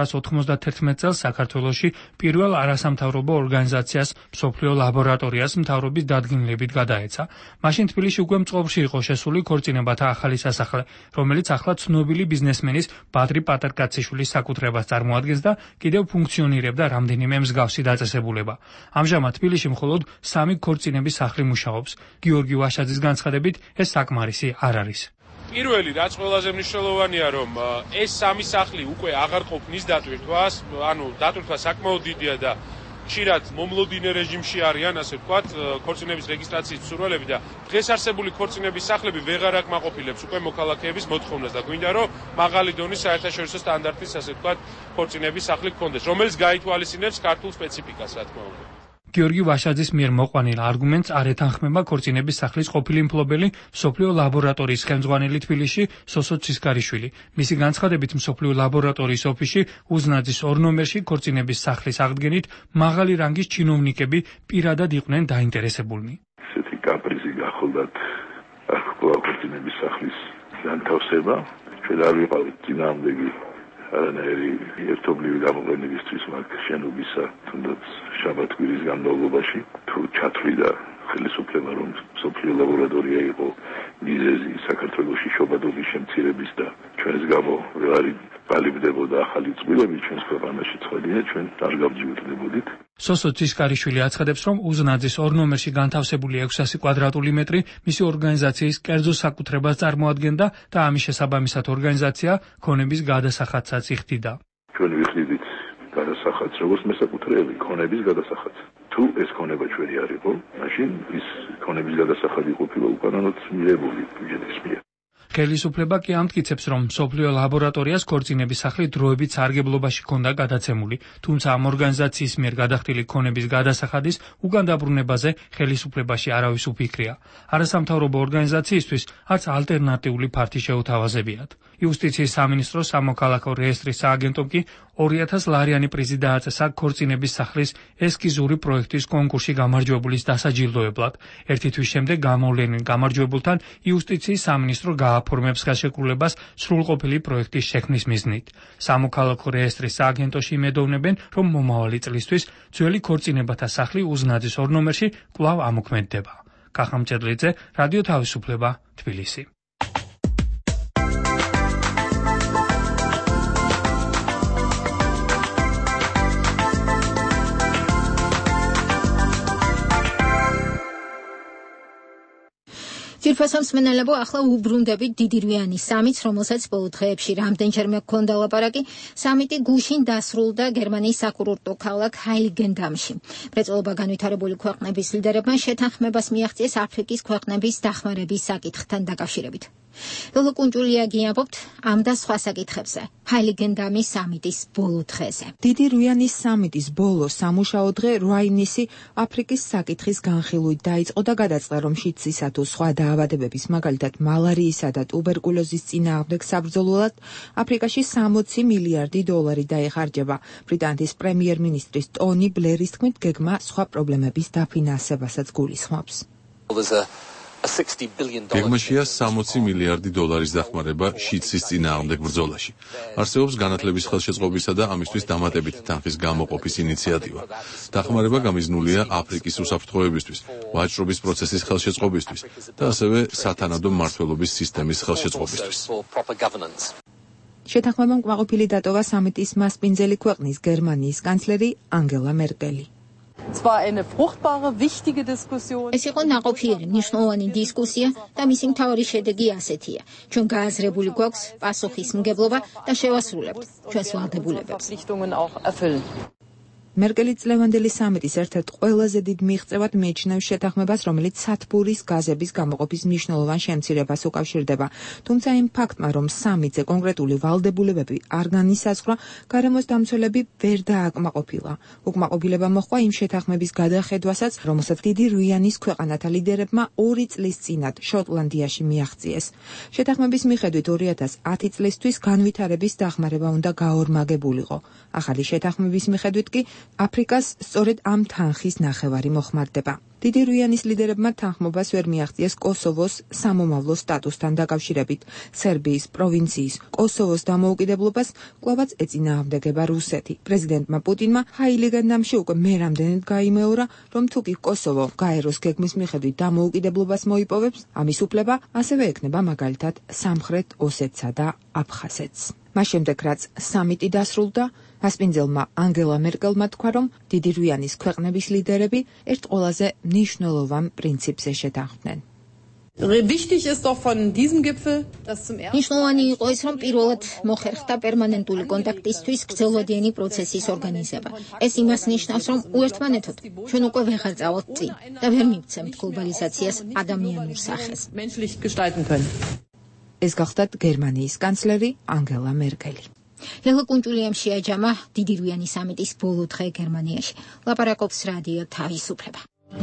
1991 წელს საქართველოში პირველ არასამთავრობო ორგანიზაციას მსოფლიო ლაბორატორიას მთავრობის დადგენილებით გადაეცა. მაშინ თბილისში უკვე მწყობრში იყო შესული ქორწინებათა ახალი სასახლე, რომელიც ახლა ცნობილი ბიზნესმენის ბადრი პატარკაციშვილის საკუთრებას წარმოადგენს და კიდევ ფუნქციონირებდა რამდენიმე მსგავსი დაწესებულება. ამჟამად თბილისში მხოლოდ 3 ქორწინების სახლი მუშაობს. გიორგი ვაშაძის განცხადებით, ეს საკმარისი არ არის. პირველი, რაც ყველაზე მნიშვნელოვანია, რომ ეს 3 სახლი უკვე აღარ ყოფნის დატვირთვას, ანუ დატვირთვა საკმაოდ დიდია და ხშირად მომლოდინე რეჟიმში არიან, ასე ვთქვათ, ქორწინების რეგისტრაციის მსურველები და დღეს არსებული ქორწინების სახლები ვეღარ აკმაყოფილებს უკვე მოქალაქეების მოთხოვნას და გვინდა რომ მაღალი დონის საერთაშორისო სტანდარტის, ასე ვთქვათ, ქორწინების სახლი გქონდეს, რომელიც გაითვალისწინებს ქართულ სპეციფიკას, რა თქმა უნდა. გიორგი ვაშაძის მიერ მოყვანილ არგუმენტს არ ეთანხმება ქორწინების სახლის ყოფილი მფლობელი მსოფლიო ლაბორატორიის ხელმძღვანელი თბილისში სოსო ცისკარიშვილი. მისი განცხადებით, მსოფლიო ლაბორატორიის ოფისში უზნაძის 2 ნომერში ქორწინების სახლის აღდგენით მაღალი რანგის ჩინოვნიკები პირადად იყვნენ დაინტერესებულნი. ესეთი კაპრიზი გახოლდათ ქორწინების სახლის განთავსება. ჩვენ არ ვიყავით წინააღმდეგი არანაირი ერთობლივი გამოყენებისთვის მაგ შენობისა, თუნდაც შაბათ-კვირის განმავლობაში, თუ ჩათვლიდა ხელისუფლება, რომ მსოფლიო ლაბორატორია იყო მიზეზი საქართველოში შობადობის შემცირების და ჩვენს გამო ვეღარ გალიბდებოდა ახალი წყვილები ჩვენს ქვეყანაში, ცხადია, ჩვენ არ გავჯიუტდებოდით. სოსო ცისკარიშვილი აცხადებს, რომ უზნაძის 2 ნომერში განთავსებული 600 კვადრატული მეტრი მისი ორგანიზაციის კერძო საკუთრებას წარმოადგენდა და ამის შესაბამისად ორგანიზაცია ქონების გადასახადსაც იხდიდა. ჩვენ ვიხდით გადასახადს, როგორც მესაკუთრეები, ქონების გადასახადს. თუ ეს ქონება ჩვენი არ იყო, მაშინ ის ქონების გადასახადი ყოფილა უკანონოდ მიღებული ბიუჯეტის მიერ. ხელისუფლება კი ამტკიცებს, რომ მსოფლიო ლაბორატორიას ქორწინების სახლი დროებით სარგებლობაში ჰქონდა გადაცემული, თუმცა ამ ორგანიზაციის მიერ გადახდილი ქონების გადასახადის უკან დაბრუნებაზე ხელისუფლებაში არავის უფიქრია. არასამთავრობო ორგანიზაციისთვის არც ალტერნატიული ფართი შეუთავაზებიათ. იუსტიციის სამინისტროს სამოქალაქო რეესტრის სააგენტომ კი 2000 ლარიანი პრიზი დააწესა ქორწინების სახლის ესკიზური პროექტის კონკურსში გამარჯვებულის დასაჯილდოებლად. ერთი თვის შემდეგ გამოვლენილ გამარჯვებულთან იუსტიციის სამინისტრო გააფორმებს ხელშეკრულებას სრულყოფილი პროექტის შექმნის მიზნით. სამოქალაქო რეესტრის სააგენტოში იმედოვნებენ, რომ მომავალი წლისთვის ძველი ქორწინებათა სახლი უზნაძის 2 ნომერში კვლავ ამოქმედდება. კახა მჭედლიძე, რადიო თავისუფლება, თბილისი. ძირფასო მსმენელებო, ახლა უბრუნდებით დიდირვიანი სამიტს, რომელსაც ბოლო დღეებში რამდენჯერმე ჰქონდა ლაპარაკი. სამიტი გუშინ დასრულდა გერმანიის საკურორტო ქალაქ ჰაილიგენდამში. მრეწველობა განვითარებული ქვეყნების ლიდერებმა შეთანხმებას მიაღწიეს აფრიკის ქვეყნების დახმარების საკითხთან დაკავშირებით. ლოლო კუნჭულია გიამბობთ ამ და სხვა საკითხებზე ჰაილიგენდამის სამიტის ბოლო დღეზე. დიდირვიანის სამიტის ბოლო სამუშაო დღე რუაინისი აფრიკის საკითხის განხილვით დაიწყო და გადაწყდა, რომ შიდსისა თუ სხვა დაავადებების, მაგალითად მალარიისა და ტუბერკულოზის წინააღმდეგ საბრძოლველად აფრიკაში 60 მილიარდი დოლარი დაეხარჯება. ბრიტანეთის პრემიერ-მინისტრის ტონი ბლერის თქმით, გეგმა სხვა პრობლემების დაფინანსებასაც გულისხმობს. გეგმაშია 60 მილიარდი დოლარის დახმარება შიდსის წინააღმდეგ ბრძოლაში. არსებობს განათლების ხელშეწყობისა და ამისთვის დამატებითი თანხის გამოყოფის ინიციატივა. დახმარება გამიზნულია აფრიკის უსაფრთხოებისთვის, ვაჭრობის პროცესის ხელშეწყობისთვის და ასევე სათანადო მმართველობის სისტემის ხელშეწყობისთვის. შეთანხმებამ კმაყოფილი დატოვა სამიტის მასპინძელი ქვეყნის გერმანიის კანცლერი ანგელა მერკელი. ეს იყო ნაყოფიერი, მნიშვნელოვანი დისკუსია და მისი მთავარი შედეგი ასეთია. ჩვენ გააზრებული გვაქვს პასუხისმგებლობა და შევასრულებთ ჩვენს ვალდებულებებს. მერკელი წლევანდელი სამიტის ერთ-ერთ ყველაზე დიდ მიღწევად მიიჩნევს შეთანხმებას, რომელიც სათბურის გაზების გამოყოფის მნიშვნელოვან შემცირებას უკავშირდება. თუმცა იმ ფაქტმა, რომ სამიტზე კონკრეტული ვალდებულებები არ განისაზღვრა, გარემოს დამცველები ვერ დააკმაყოფილა. უკმაყოფილება მოჰყვა იმ შეთანხმების გადახედვასაც, რომელსაც დიდი რვიანის ქვეყანათა ლიდერებმა 2 წლის წინათ შოტლანდიაში მიაღწიეს. შეთანხმების მიხედვით 2010 წლისთვის განვითარების დახმარება უნდა გაორმაგებულიყო. ახალი შეთანხმების მიხედვით კი აფრიკას სწორედ ამ თანხის ნახევარი მოხმარდება. დიდი რვიანის ლიდერებმა თანხმობას ვერ მიაღწიეს კოსოვოს სამომავლო სტატუსთან დაკავშირებით. სერბიის პროვინციის კოსოვოს დამოუკიდებლობას კვლავაც ეწინააღმდეგება რუსეთი. პრეზიდენტმა პუტინმა ჰაილიგანდამში უკვე მე რამდენად გაიმეორა, რომ თუ კი კოსოვო გაეროს გეგმის მიხედვით დამოუკიდებლობას მოიპოვებს, ამის უფლება ასევე ექნება მაგალითად სამხრეთ ოსეთსა და აფხაზეთს. მას შემდეგ, რაც სამიტი დასრულდა, მასპინძელმა ანგელა მერკელმა თქვა, რომ დიდი რვიანის ქვეყნების ლიდერები ერთ ყველაზე მნიშვნელოვან პრინციპზე შეთანხმდნენ. მნიშვნელოვანი იყო ის, რომ პირველად მოხერხდა პერმანენტული კონტაქტისთვის გრძელვადიანი პროცესის ორგანიზება. ეს იმას ნიშნავს, რომ უერთმანეთოდ ჩვენ უკვე ვეღარ წავალთ წინ და ვერ მივცემთ გლობალიზაციას ადამიანურ სახეს. ეს გახდათ გერმანიის კანცლერი ანგელა მერკელი. ლელა კუნჭულიამ შეაჯამა დიდი რვიანი სამიტის ბოლო დღე გერმანიაში. ლაპარაკობს რადიო თავისუფლება.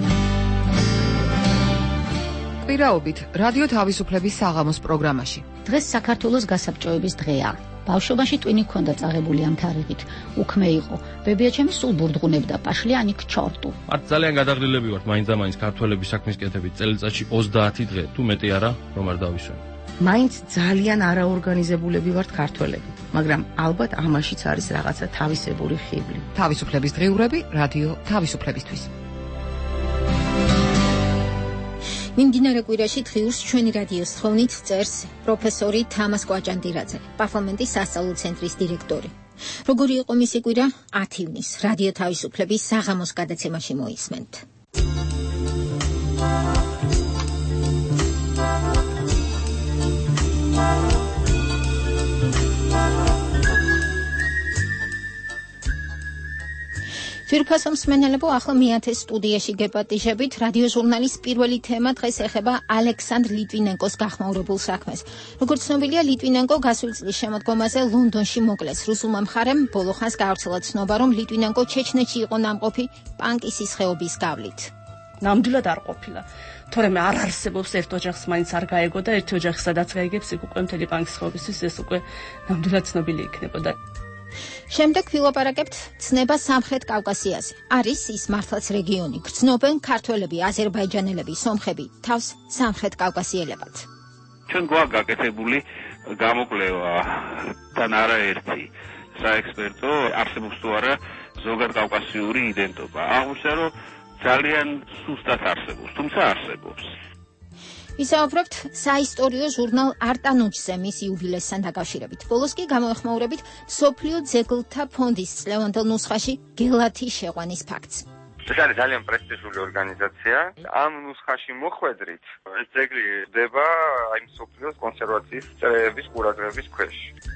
კვირაობით რადიო თავისუფლების საღამოს პროგრამაში. დღეს საქართველოს გასაბჭოების დღეა. ბავშვობაში ტვინი ქონდა წაღებული ამ თარიღით. უქმე იყო. ბებიაჩემი სულ ბურდღუნებდა პაშლი ანიქ ჩორტუ. არც ძალიან გადაღლილები ვართ მაინც ქართველების საქმის კეთებით წელიწადში 30 დღე თუ მეტი არა რომ არ დავისვენ. მაინც ძალიან არაორგანიზებულები ვართ ქართველები, მაგრამ ალბათ ამაშიც არის რაღაცა თავისებური ხიბლი. თავისუფლების დღეურები რადიო თავისუფლებისთვის. მიმდინარე კვირაში დღიურს ჩვენი რადიოს თხოვნით წერს პროფესორი თამას კვაჭანდირაძე, პარლამენტის სასწავლო ცენტრის დირექტორი. როგორი იყო მისი კვირა? 10 ივნის რადიო თავისუფლების საღამოს გადაცემაში მოისმენთ. ძვირფასო მსმენელებო, ახლა მეათე სტუდიაში გეპატიჟებით. რადიო ჟურნალის პირველი თემა დღეს ეხება ალექსანდრ ლიტვინენკოს გახმაურებულ საქმეს. როგორც ცნობილია, ლიტვინენკო გასული წლის შემოდგომაზე ლონდონში მოკლეს. რუსულმა მხარემ ბოლო ხანს გაავრცელა ცნობა, რომ ლიტვინენკო ჩეჩნეთში იყო ნამყოფი პანკისის ხეობის გავლით. ნამდვილად არ ყოფილა. თორემ არ არსებობს ერთ ოჯახს მაინც არ გაეგო და ერთი ოჯახი სადაც გაიგებს, იქ უკვე მთელი პანკის ხეობისთვის ეს უკვე ნამდვილად ცნობილი იქნებოდა. შემდეგ ვილაპარაკებთ ცნება სამხრეთ კავკასიაზე. არის ის მართლაც რეგიონი. გრძნობენ ქართველები, აზერბაიჯანელები, სომხები თავს სამხრეთ კავკასიელებად. ჩვენ გვაქვს გაკეთებული გამოკვლევა თან არაერთი საექსპერტო, არსებობს თუ არა ზოგადკავკასიური იდენტობა. აღმოჩნდა, რომ ძალიან სუსტად არსებობს, თუმცა არსებობს. ვისაუბრებთ საისტორიო ჟურნალ არტანუჯზე მის იუბილესთან დაკავშირებით. ბოლოს კი გამოეხმაურებით მსოფლიო ძეგლთა ფონდის წლევანდელ ნუსხაში გელათის შეყვანის ფაქტს. ეს არის ძალიან პრესტიჟული ორგანიზაცია. ამ ნუსხაში მოხვედრით, ეს ძეგლი ხდება აი მსოფლიოს კონსერვაციის წრეების ყურადღების ქვეშ.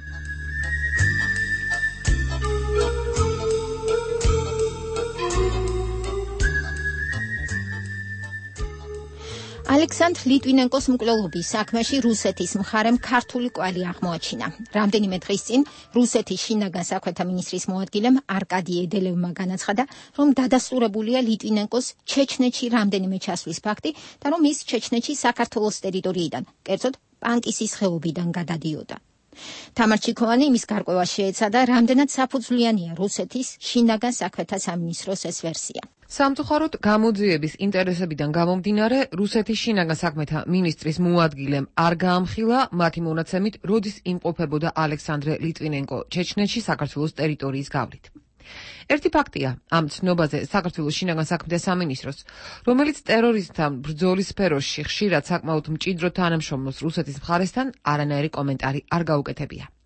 ალექსანდრ ლიტვინენკოს მკვლელობის საქმეში რუსეთის მხარემ ქართული კვალი აღმოაჩინა. რამდენიმე დღის წინ რუსეთის შინაგან საქმეთა მინისტრის მოადგილემ არკადი ედელევმა განაცხადა, რომ დადასტურებულია ლიტვინენკოს ჩეჩნეთში რამდენიმე ჩასვლის ფაქტი და რომ ის ჩეჩნეთში საქართველოს ტერიტორიიდან, კერძოდ პანკისის ხეობიდან გადადიოდა. თამარ ჩიქოვანი იმის გარკვევა შეეცადა, რამდენად საფუძვლიანია რუსეთის შინაგან საქმეთა სამინისტროს ეს ვერსია. სამწუხაროდ გამოძიების ინტერესებიდან გამომდინარე, რუსეთის შინაგან საქმეთა მინისტრის მოადგილემ არ გაამხილა მათი მონაცემით, როდის იმყოფებოდა ალექსანდრე ლიტვინენკო ჩეჩნეთში საქართველოს ტერიტორიის გავლით. ერთი ფაქტია ამ ცნობაზე საქართველოს შინაგან საქმეთა სამინისტროს, რომელიც ტერორიზმთან ბრძოლის სფეროში ხშირად საკმაოდ მჭიდრო თანამშრომლობს რუსეთის მხარესთან, არანაირი კომენტარი არ გაუკეთებია.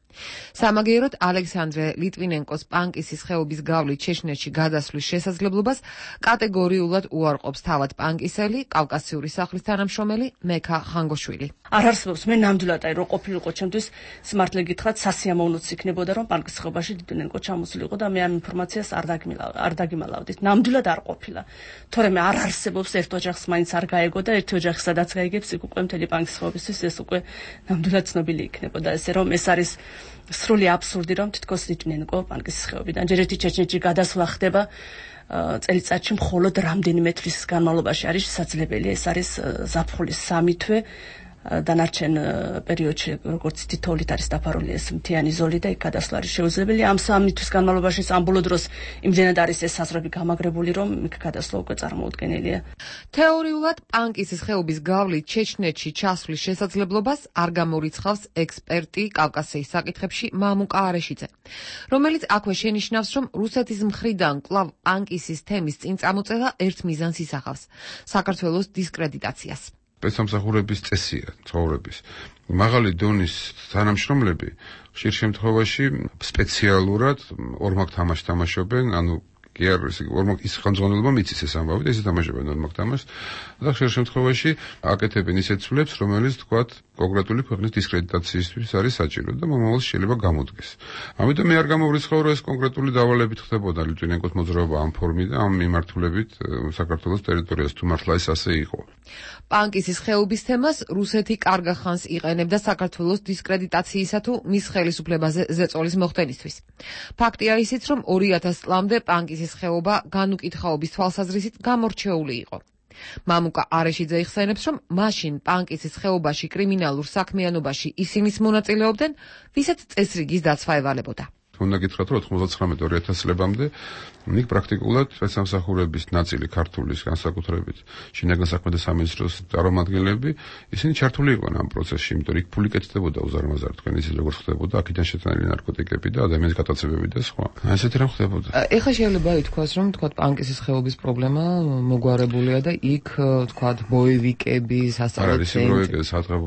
სამაგიეროდ ალექსანდრე ლიტვინენკოს პანკისის ხეობის გავლით ჩეჩნეთში გადასვლის შესაძლებლობას კატეგორიულად უარყოფს თავად პანკისელი, კავკასიური სახლის თანამშრომელი მექა ხანგოშვილი. არ არსებობს, მე ნამდვილად რო ყოფილიყო ჩემთვის სიმართლე გითხრათ სასიამოვნოც იქნებოდა რომ პანკის ხეობაში ლიტვინენკო ჩამოსულიყო და მე ამ ინფორმაციას არ დაგიმალავდით. ნამდვილად არ ყოფილა. თორემ არ არსებობს ერთ ოჯახს მაინც არ გაეგო და ერთი ოჯახი სადაც გაიგებს იქ უკვე მთელი პანკის ხეობისთვის ეს უკვე ნამდვილად ცნობილი იქნებოდა. ესე რომ ეს არის სრული აბსურდი რომ თითქოს ლიტვინენკო პანკის ხეობიდან ჯერ ერთი ჩეჩნეთში გადასვლა ხდება წელიწადში მხოლოდ რამდენიმე თვის განმავლობაში არის შესაძლებელი. ეს არის ზაფხულის 3 თვე დანარჩენ პერიოდში როგორც თითოეულით არის დაფარული ეს მთიანი ზოლი და იქ გადასვლა არის შეუძლებელი. ამ 3 თვის განმავლობაში ამ ბოლო დროს იმდენად არის ეს საზღვრები გამაგრებული რომ იქ გადასვლა უკვე წარმოუდგენელია. თეორიულად პანკისის ხეობის გავლით ჩეჩნეთში ჩასვლის შესაძლებლობას არ გამორიცხავს ექსპერტი კავკასიის საკითხებში მამუკა არეშიძე, რომელიც აქვე შენიშნავს, რომ რუსეთის მხრიდან კვლავ პანკისის თემის წინ წამოწევა ერთ მიზანს ისახავს საქართველოს დისკრედიტაციას. სპეცსამსახურების წესია ცხოვრების. მაღალი დონის თანამშრომლები ხშირ შემთხვევაში სპეციალურად ორმაგ თამაშს თამაშობენ, ანუ კი არის ორმაგ ის ხელმძღვანელობა მიცის ეს ამბავი და ისე თამაშობენ ორმაგ თამაშს და ხშირ შემთხვევაში აკეთებენ ისეთ ცვლილებს, რომელიც თქვათ კონკრეტული ქვეყნის დისკრედიტაციისთვის არის საჭირო და მომავალში შეიძლება გამოდგეს. ამიტომ მე არ გამოვრიცხავ, რომ ეს კონკრეტული დავალებით ხდებოდა ლიტვინენკოს მოძრაობა ამ ფორმით და ამ მიმართულებით საქართველოს ტერიტორიას თუ მართლა ეს ასე იყო. პანკისის ხეობის თემას რუსეთი კარგ ხანს იყენებდა საქართველოს დისკრედიტაციისა თუ მის ხელისუფლებაზე ზეწოლის მოხდენისთვის. ფაქტია ისიც, რომ 2000 წლამდე პანკისის ხეობა განუკითხაობის თვალსაზრისით გამორჩეული იყო. მამუკა არეშიძე იხსენებს, რომ მაშინ პანკისის ხეობაში კრიმინალურ საქმიანობაში ისინიც მონაწილეობდნენ, ვისაც წესრიგის დაცვა ევალებოდა. უნდა გითხრათ, რომ 99-2000 წლებამდე იქ პრაქტიკულად სპეცსამსახურების ნაწილი ქართულის განსაკუთრებით შინაგან საქმეთა სამინისტროს წარმომადგენლები ისინი ჩართული იყვნენ ამ პროცესში, იმიტომ რომ იქ ფული კეთდებოდა უზარმაზარ თქვენ ისე როგორც ხდებოდა, აქედან შეტანილი ნარკოტიკები და ადამიანის გატაცებები და სხვა. ესეთი რამ ხდებოდა. ეხლა შეიძლება ითქვას, რომ თქვათ პანკისის ხეობის პრობლემა მოგვარებულია და იქ თქვათ ბოევიკები, სასწავლო ცენტრი.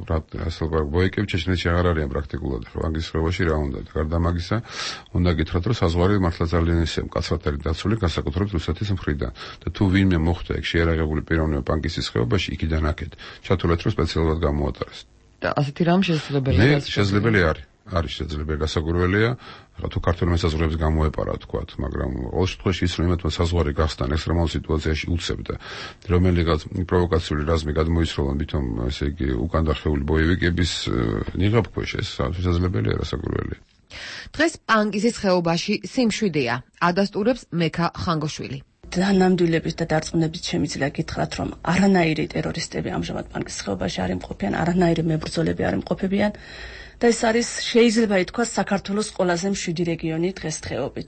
ბოევიკები ჩეჩნეთში აღარ არიან პრაქტიკულად. პანკისის ხეობაში რა უნდა? გარდა მაგისა უნდა გითხრათ, რომ საზღვარი მართლა ძალიან ისე მკაცრად არის დაცული, განსაკუთრებით რუსეთის მხრიდან. და თუ ვინმე მოხვდა იქ შეერაღებული პიროვნება პანკისის ხეობაში, იქიდან აქეთ ჩათვლეთ, რომ სპეციალურად გამოატარეს. და ასეთი რამ შესაძლებელია? შესაძლებელი არის შესაძლებელი გასაკვირველია, თუ ქართული მესაზღვრეების გამოეპარა თქვათ, მაგრამ ყოველ შემთხვევაში ის რომ იმათმა საზღვარი გახსნან ექსტრემალურ სიტუაციაში უცებდა, რომელიღაც პროვოკაციული რაზმი გადმოისროლონ თვითონ ესე იგი უკან დახეული ბოევიკების ნიღაბქვეშ, ეს შესაძლებელია გასაკვირველია. დღეს პანკისის ხეობაში სიმშვიდეა, ადასტურებს მექა ხანგოშვილი. დანამდვილების და დარწმუნების შემიძლია გითხრათ, რომ არანაირი ტერორისტები ამჟამად პანკის ხეობაში არ იმყოფიან, არანაირი მებრძოლები არ იმყოფებიან და ეს არის შეიძლება ითქვას საქართველოს ყველაზე მშვიდი რეგიონი დღესდღეობით.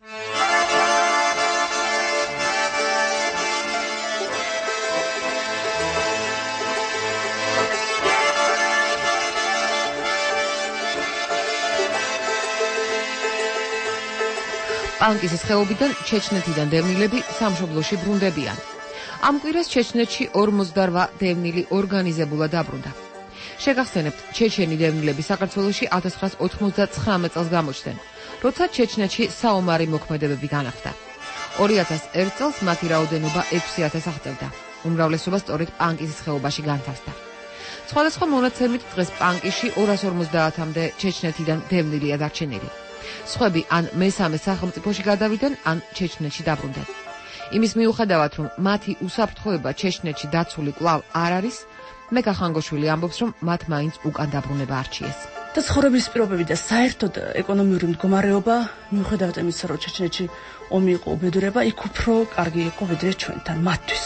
პანკისის ხეობიდან ჩეჩნეთიდან დევნილები სამშობლოში ბრუნდებიან. ამ კვირას ჩეჩნეთში 48 დევნილი ორგანიზებულად დაბრუნდა. შეგახსენებთ, ჩეჩენი დევნილები საქართველოში 1999 წელს გამოჩნდნენ, როცა ჩეჩნეთში საომარი მოქმედებები განახლდა. 2001 წელს მათი რაოდენობა 6000 აღწევდა. უმრავლესობა სწორედ პანკისის ხეობაში განთავსდა. სხვადასხვა მონაცემით დღეს პანკისში 250-მდე ჩეჩნეთიდან დევნილია დარჩენილი. სხვები ან მესამე სახელმწიფოში გადავიდნენ, ან ჩეჩნეთში დაბრუნდნენ. იმის მიუხედავად, რომ მათი უსაფრთხოება ჩეჩნეთში დაცული კვლავ არ არის, მექა ხანგოშვილი ამბობს, რომ მათ მაინც უკან დაბრუნება არჩიეს. და ცხოვრების პირობები და საერთოდ ეკონომიური მდგომარეობა, მიუხედავად იმისა, რომ ჩეჩნეთში ომი იყო უბედურება, იქ უფრო კარგი იყო ვიდრე ჩვენთან მათთვის.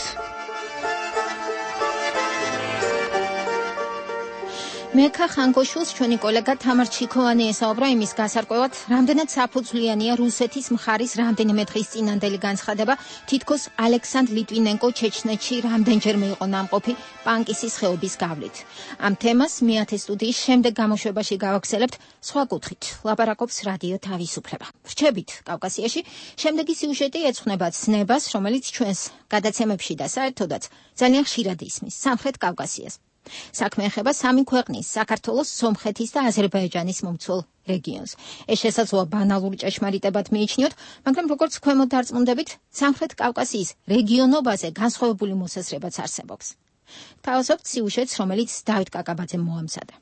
მექა ხანგოშვილს ჩვენი კოლეგა თამარ ჩიქოვანი ესაუბრა იმის გასარკვევად, რამდენად საფუძვლიანია რუსეთის მხარის რამდენიმე დღის წინანდელი განცხადება, თითქოს ალექსანდრ ლიტვინენკო ჩეჩნეთში რამდენჯერმე იყო ნამყოფი პანკისის ხეობის გავლით. ამ თემას მეათე სტუდიის შემდეგ გამოშვებაში გავაგზავნებთ სხვა კუთხით. ლაპარაკობს რადიო თავისუფლება. ვრჩებით კავკასიაში, შემდეგი სიუჟეტი ეძღვნება ცნებას, რომელიც ჩვენს გადაცემებში და საერთოდაც ძალიან ხშირად ისმის სამხრეთ კავკასიას. საქმე ეხება სამი ქვეყნის, საქართველოს, სომხეთის და აზერბაიჯანის მომცველ რეგიონს. ეს შესაძლოა ბანალური ჭეშმარიტებად მიიჩნიოთ, მაგრამ როგორც ქვემოთ დარწმუნდებით, სამხრეთ კავკასიის რეგიონობაზე განსხვავებული მოსაზრებაც არსებობს. Თავისუფლად სიუჟეტს, რომელიც დავით კაკაბაძემ მოამზადა.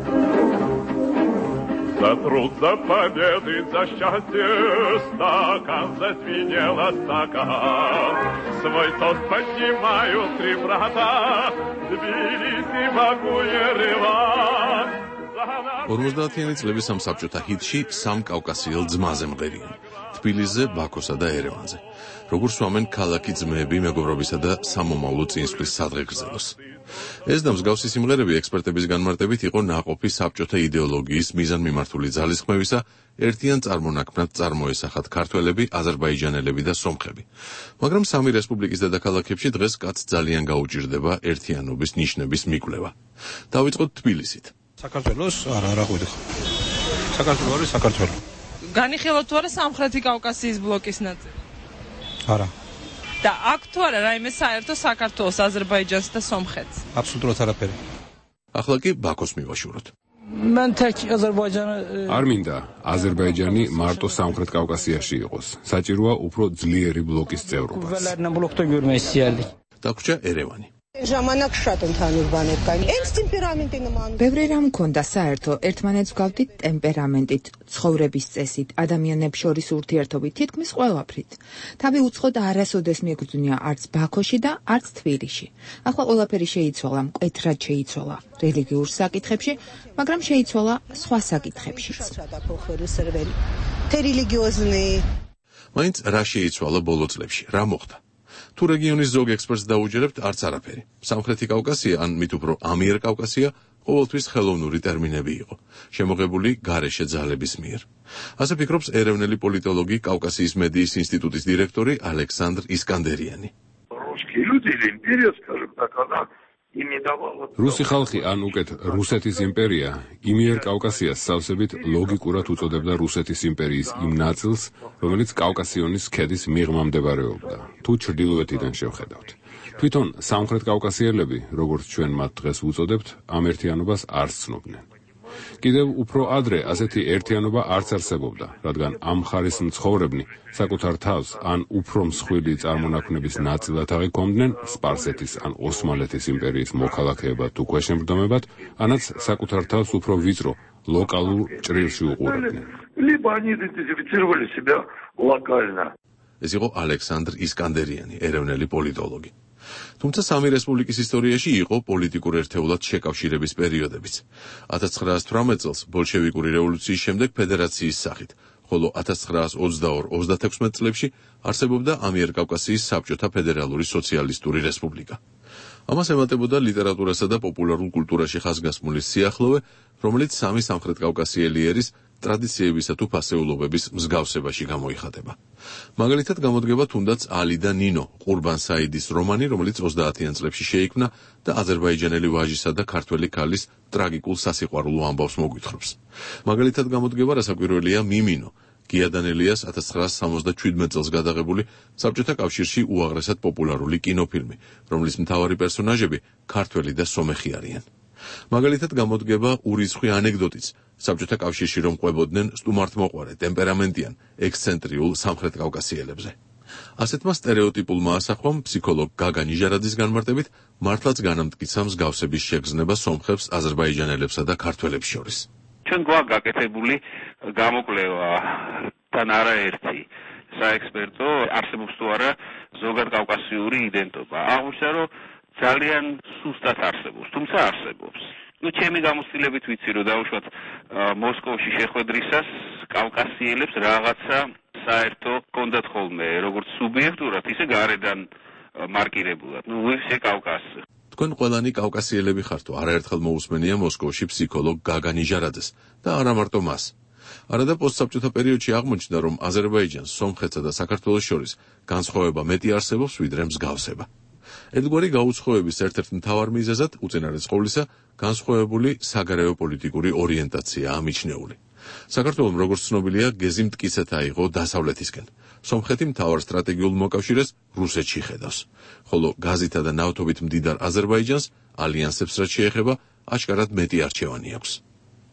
За труд, за победы, за счастье стакан зазвенела стакан. Свой тост поднимают три брата, Тбилиси, Баку, Ереван. 50-იანი წლების ამ საბჭოთა ჰიტში სამ კავკასიელ ძმაზე მღერიან: თბილისზე, ბაქოსა და ერევანზე. როგორ სვამენ ქალაქი ძმები მეგობრობისა და სამომავლო წინსვლის სადღეგრძელოს. ეს და მსგავსი სიმღერები ექსპერტების განმარტებით იყო ნაყოფი საბჭოთა იდეოლოგიის მიზანმიმართული ძალისხმევისა, ერთიან წარმონაქმნად წარმოესახათ ქართველები, აზერბაიჯანელები და სომხები. მაგრამ სამი რესპუბლიკის დედაქალაქებში დღეს კაც ძალიან გაუჭირდება ერთიანობის ნიშნების მიკვლევა. დავიწყოთ თბილისით. საქართველოს არა ღვიძლ. საქართველოს არის საქართველოს. განიხილოთ თუ არა სამხრეთი კავკასიის ბლოკის ნაწილი? არა. და აქ თუ არა რაიმე საერთო საქართველოს, აზერბაიჯანს და სომხეთს? აბსოლუტურად არაფერი. ახლა კი ბაქოს მივაშუროთ. მან თქ აზერბაიჯანი არ მინდა აზერბაიჯანი მარტო სამხრეთ კავკასიაში იყოს. საჭიროა უფრო ძლიერი ბლოკის წევრობა. დაგვრჩა ერევანი. ბევრი რამ მქონდა საერთო, ერთმანეთს ვგავდით ტემპერამენტით, ცხოვრების წესით, ადამიანებს შორის ურთიერთობით, თითქმის ყველაფრით. თავი უცხოდ არასოდეს მიეგრძვნია არც ბაქოში და არც თბილისში. ახლა ყველაფერი შეიცვალა, მკვეთრად შეიცვალა რელიგიურ საკითხებში, მაგრამ შეიცვალა სხვა საკითხებშიც. მაინც რა შეიცვალა ბოლო წლებში, რა მოხდა? თუ რეგიონის ზოგ ექსპერტს დაუჯერებთ, არც არაფერი. სამხრეთი კავკასია, ან მით უფრო ამიერკავკასია, ყოველთვის ხელოვნური ტერმინები იყო, შემოღებული გარეშე ძალების მიერ. ასე ფიქრობს ერევნელი პოლიტოლოგი, კავკასიის მედიის ინსტიტუტის დირექტორი ალექსანდრ ისკანდერიანი. რუსი ხალხი, ან უკეთ რუსეთის იმპერია, იმიერკავკასიას სავსებით ლოგიკურად უწოდებდა რუსეთის იმპერიის იმ ნაწილს, რომელიც კავკასიონის ქედის მიღმა მდებარეობდა. თუ ჩრდილოეთიდან შევხედავთ. თვითონ სამხრეთ კავკასიელები, როგორც ჩვენ მათ დღეს ვუწოდებთ, ამ ერთიანობას არ ცნობდნენ. კიდევ უფრო ადრე ასეთი ერთიანობა არც არსებობდა, რადგან ამ მხარის მცხოვრებნი საკუთარ თავს ან უფრო მსხვილი წარმონაქმნების ნაწილად აღიქვამდნენ სპარსეთის ან ოსმალეთის იმპერიის მოქალაქეებად თუ ქვეშემბრძოლებად, ანაც საკუთარ თავს უფრო ვიწრო ლოკალურ ჭრილში უყურებდნენ. ეს იყო ალექსანდრ ისკანდერიანი, ერევნელი პოლიტოლოგი. თუმცა სამი რესპუბლიკის ისტორიაში იყო პოლიტიკურ ერთეულად შეკავშირების პერიოდებიც. 1918 წელს ბოლშევიკური რევოლუციის შემდეგ ფედერაციის სახით, ხოლო 1922-26 წლებში არსებობდა ამიერკავკასიის საბჭოთა ფედერალური სოციალისტური რესპუბლიკა. ამას ემატებოდა ლიტერატურასა და პოპულარულ კულტურაში ხაზგასმული სიახლოვე, რომელიც სამი სამხრეთ კავკასიელი ერის ტრადიციებისა თუ ფასეულობების მსგავსებაში გამოიხატება. მაგალითად გამოდგება თუნდაც ალი და ნინო, ყურბან საიდის რომანი, რომელიც 30-იან წლებში შეიქმნა და აზერბაიჯანელი ვაჟისა და ქართველი ქალის ტრაგიკულ სასიყვარულო ამბავს მოგვითხრობს. მაგალითად გამოდგება რასაკვირველია მიმინო, გიადანელიას 1977 წელს გადაღებული საბჭოთა კავშირში უაღრესად პოპულარული კინოფილმი, რომლის მთავარი პერსონაჟები ქართველი და სომეხი არიან. მაგალითად გამოდგება ურიცხვი ანეკდოტიც, საბჭოთა კავშირში რომ ყვებოდნენ სტუმართმოყვარე, ტემპერამენტიან, ექსცენტრიულ სამხრეთ კავკასიელებზე. ასეთმა სტერეოტიპულმა ასახვამ ფსიქოლოგ გაგა ნიჟარაძის განმარტებით მართლაც განამტკიცა მსგავსების შეგრძნება სომხებს, აზერბაიჯანელებსა და ქართველებს შორის. ჩვენ გვაქვს გაკეთებული გამოკვლევა თან არაერთი საექსპერტო, არსებობს თუ არა ზოგად კავკასიური იდენტობა. აღმოჩნდა, რომ ძალიან სუსტად არსებობს, თუმცა არსებობს. ჩემი გამოცდილებით ვიცი, რომ დაუშვათ მოსკოვში შეხვედრისას კავკასიელებს რაღაცა საერთო კონდათ ხოლმე, როგორც სუბიექტურად, ისე გარედან მარკირებულად. ვისე კავკასი. თქვენ ყველანი კავკასიელები ხართ, არაერთხელ მოусმენია მოსკოვში ფსიქოლოგ გაგა ნიჟარაძეს და არა მარტო მას. არადა პოსტსაბჭოთა პერიოდში აღმოჩნდა, რომ აზერბაიჯანს, სომხეთსა და საქართველოს შორის განსხვავება მეტი არსებობს, ვიდრე მსგავსება. ერთგვარი გაუცხოების ერთ-ერთ მთავარ მიზეზად, უწინარეს ყოვლისა, განსხვავებული საგარეო პოლიტიკური ორიენტაციაა მიჩნეული. საქართველომ, როგორც ცნობილია, გეზი მტკიცედ აიღო დასავლეთისკენ. სომხეთი მთავარ სტრატეგიულ მოკავშირეს რუსეთში ხედავს, ხოლო გაზითა და ნავთობით მდიდარ აზერბაიჯანს ალიანსებს რაც შეეხება, აშკარად მეტი არჩევანი აქვს.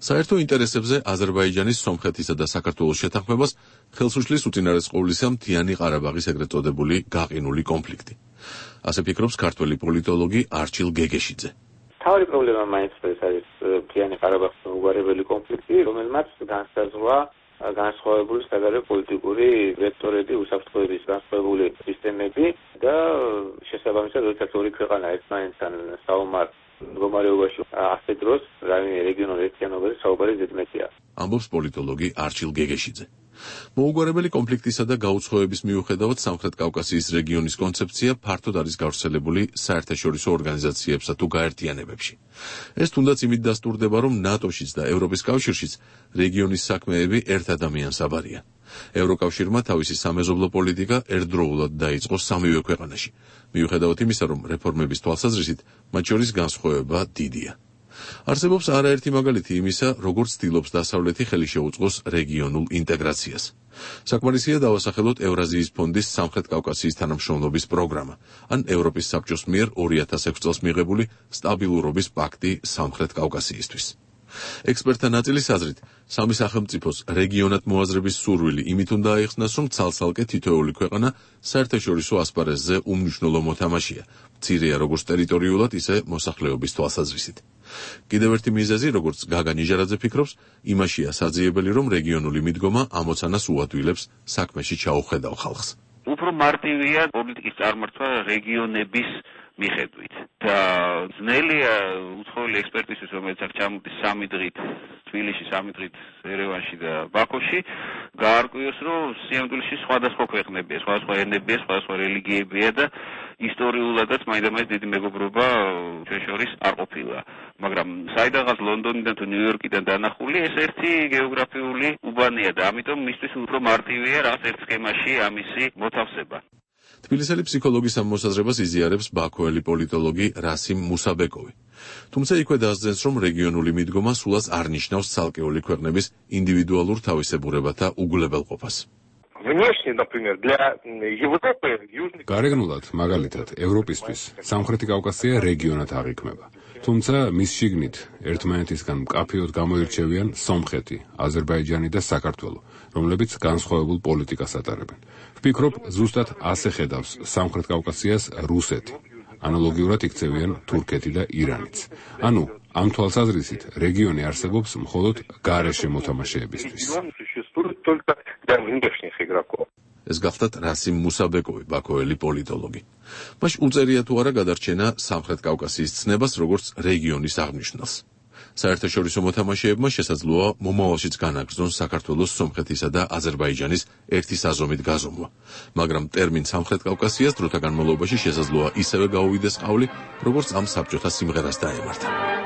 საერთო ინტერესებზე აზერბაიჯანის, სომხეთისა და საქართველოს შეთანხმებას ხელს უშლის უწინარეს ყოვლისა მთიანი ყარაბაღის ეგრეთ წოდებული გაყინული კონფლიქტი. ასე ფიქრობს ქართველი პოლიტოლოგი არჩილ გეგეშიძე. თავი პრობლემა მაინც ეს არის მთიანი ყარაბაღის უგვარებელი კონფლიქტი, რომელმაც განსაზღვრა განსხვავებული საგარეო პოლიტიკური ვექტორები, უსაფრთხოების განსხვავებული სისტემები და შესაბამისად, როდესაც ორი ქვეყანა ერთმანეთთან საომარ მდგომარეობაში ასე დროს რეგიონული ერთიანობაზე საუბარი ზედმეტია. ამბობს პოლიტოლოგი არჩილ გეგეშიძე. მოუგვარებელი კონფლიქტისა და გაუცხოების მიუხედავად სამხრეთ კავკასიის რეგიონის კონცეფცია ფართოდ არის გავრცელებული საერთაშორისო ორგანიზაციებსა თუ გაერთიანებებში. ეს თუნდაც იმით დასტურდება, რომ ნატოშიც და ევროპის კავშირშიც რეგიონის საქმეები ერთ ადამიანს აბარიან. ევროკავშირმა თავისი სამეზობლო პოლიტიკა ერთდროულად დაიწყო სამივე ქვეყანაში, მიუხედავად იმისა, რომ რეფორმების თვალსაზრისით მათ შორის განსხვავება დიდია. არსებობს არაერთი მაგალითი იმისა, როგორც ცდილობს დასავლეთი ხელი შეუწყოს რეგიონულ ინტეგრაციას. საკმარისია დავასახელოთ ევრაზიის ფონდის სამხრეთ კავკასიის თანამშრომლობის პროგრამა, ან ევროპის საბჭოს მიერ 2006 წელს მიღებული სტაბილურობის პაქტი სამხრეთ კავკასიისთვის. ექსპერტთა ნაწილის აზრით, სამი სახელმწიფოს რეგიონად მოაზრების სურვილი იმით უნდა აიხსნას, რომ ცალ-ცალკე თითოეული ქვეყანა საერთაშორისო ასპარეზზე უმნიშვნელო მოთამაშეა, მცირეა როგორც ტერიტორიულად, ისე მოსახლეობის თვალსაზრისით. კიდევ ერთი მიზეზი, როგორც გაგა ნიჟარაძე ფიქრობს, იმაშია საძიებელი, რომ რეგიონული მიდგომა ამოცანას უადვილებს საქმეში ჩაუხედავ ხალხს. უფრო მარტივია პოლიტიკის წარმართვა რეგიონების მიხედვით და ძნელია უცხოელი ექსპერტისთვის, რომელიც აქ ჩამოდის 3 დღით თბილისში, 3 დღით ერევანში და ბაქოში, გაარკვიოს, რომ სიამოვნებაში სხვადასხვა ქვეყნებია, სხვადასხვა ენებია, სხვადასხვა რელიგიებია და ისტორიულადაც მაინდამაინც დიდი მეგობრობა ჩვენ შორის არ ყოფილა. მაგრამ საიდანღაც ლონდონიდან თუ ნიუ-იორკიდან დანახული ეს ერთი გეოგრაფიული უბანია და ამიტომ მისთვის უფრო მარტივია რაღაც ერთ სქემაში ამისი მოთავსება. თბილისელი ფსიქოლოგის ამ მოსაზრებას იზიარებს ბაქოელი პოლიტოლოგი რასიმ მუსაბეკოვი. თუმცა იქვე დასძენს, რომ რეგიონული მიდგომა სულაც არ ნიშნავს ცალკეული ქვეყნების ინდივიდუალურ თავისებურებათა უგულებელყოფას. გარეგნულად, მაგალითად, ევროპისთვის სამხრეთი კავკასია რეგიონად აღიქმება. თუმცა მის შიგნით ერთმანეთისგან მკაფიოდ გამოირჩევიან სომხეთი, აზერბაიჯანი და საქართველო, რომლებიც განსხვავებულ პოლიტიკას ატარებენ. ვფიქრობ, ზუსტად ასე ხედავს სამხრეთ კავკასიას რუსეთი. ანალოგიურად იქცევიან თურქეთი და ირანიც. ანუ, ამ თვალსაზრისით, რეგიონი არსებობს მხოლოდ გარეშე მოთამაშეებისთვის. ეს გახლდათ რასიმ მუსაბეკოვი, ბაქოელი პოლიტოლოგი. მაშ უწერია თუ არა გადარჩენა სამხრეთ კავკასიის ცნებას, როგორც რეგიონის აღნიშვნელს. საერთაშორისო მოთამაშეებმა შესაძლოა მომავალშიც განაგრძონ საქართველოს, სომხეთისა და აზერბაიჯანის ერთი საზომით გაზომვა. მაგრამ ტერმინ სამხრეთ კავკასიას დროთა განმავლობაში შესაძლოა ისევე გაუვიდეს ყავლი, როგორც ამ საბჭოთა სიმღერას დაემართა.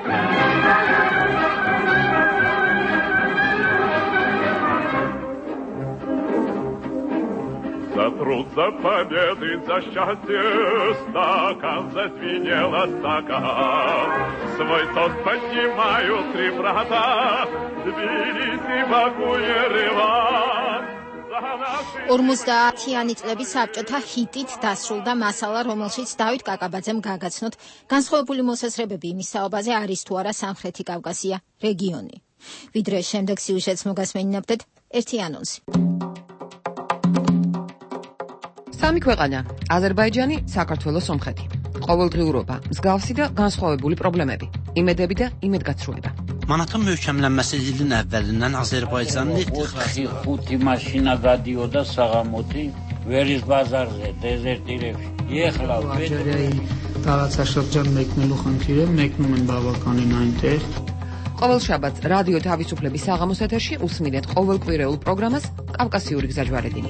За труд, за победы, за счастье стакан зазвенела стакан. Свой тост поднимают 3 брата, Тбилиси, Баку, Ереван. 50-იანი წლების საბჭოთა ჰიტით დასრულდა მასალა, რომელშიც დავით კაკაბაძემ გაგაცნოთ განსხვავებული მოსაზრებები იმის საუბაზე, არის თუ არა სამხრეთი კავკასია რეგიონი. ვიდრე შემდეგ სიუჟეტს მოგასმენინებდეთ ერთი ანონსი. სამი ქვეყანა: აზერბაიჯანი, საქართველო, სომხეთი. ყოველდღიურობა, მსგავსი და განსხვავებული პრობლემები, იმედები და იმედგაცრუება. Manatın möhkəmlənməsi ilin əvvəlindən Azərbaycanın ხუთი maşina გადიოდა საღამოთი ვერის ბაზარზე დეზერტირებში. ეხლა տարածաշրջան մեկնելու խնդիր է, մեկնում են բավականին այնտեղ. ყოველ შაბათს რადიო თავისუფლების საღამოს ეთერში უსმინეთ ყოველკვირეულ პროგრამას კავკასიური გზაჯვარედინი.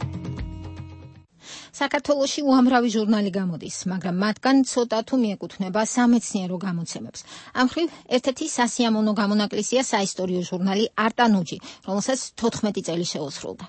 საქართველოში უამრავი ჟურნალი გამოდის, მაგრამ მათგან ცოტა თუ მიეკუთვნება სამეცნიერო გამოცემებს. ამ მხრივ ერთ-ერთი სასიამოვნო გამონაკლისია საისტორიო ჟურნალი არტანუჯი, რომელსაც 14 წელი შეუსრულდა.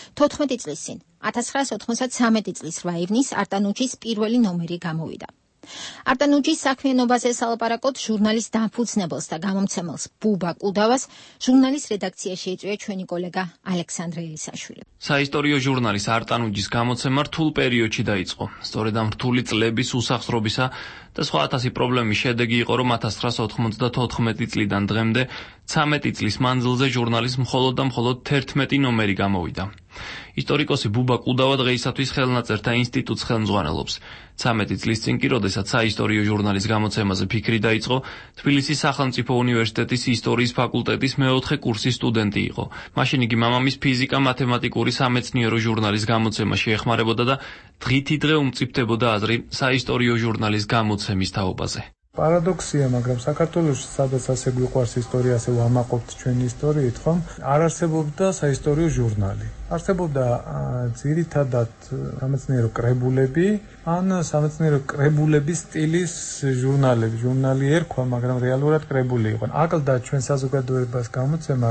14 წლის წინ, 1993 წლის 8 ივნის არტანუჯის პირველი ნომერი გამოვიდა. არტანუჯის საქმიანობაზე სალაპარაკოთ ჟურნალის დამფუძნებელს და გამომცემელს ბუბა კუდავას ჟურნალის რედაქციაში ეწვია ჩვენი კოლეგა ალექსანდრე ელისაშვილი. საისტორიო ჟურნალის არტანუჯის გამოცემა რთულ პერიოდში დაიწყო. სწორედ ამ რთული წლების უსახსრობისა და სხვა ათასი პრობლემის შედეგი იყო, რომ 1994 წლიდან დღემდე 13 წლის მანძილზე ჟურნალის მხოლოდ და მხოლოდ 11 ნომერი გამოვიდა. ისტორიკოსი ბუბა კუდავა დღეისათვის ხელნაწერთა ინსტიტუტს ხელმძღვანელობს. 13 წლის წინ კი, როდესაც საისტორიო ჟურნალის გამოცემაზე ფიქრი დაიწყო, თბილისის სახელმწიფო უნივერსიტეტის ისტორიის ფაკულტეტის მეოთხე კურსის სტუდენტი იყო. მაშინ იგი მამამის ფიზიკა-მათემატიკური სამეცნიერო ჟურნალის გამოცემაში ეხმარებოდა და დღითი დღე უმწიფდებოდა აზრი საისტორიო ჟურნალის გამოცემის თაობაზე. პარადოქსია, მაგრამ საქართველოში სადაც ასე გვიყვარს ისტორია, ასე ვამაყობთ ჩვენი ისტორიით, ხომ? არ არსებობდა საისტორიო ჟურნალი. არსებობდა ძირითადად სამეცნიერო კრებულები, ან სამეცნიერო კრებულების სტილის ჟურნალები. ჟურნალი ერქვა, მაგრამ რეალურად კრებული იყო. აკლდა ჩვენ საზოგადოებას გამოცემა,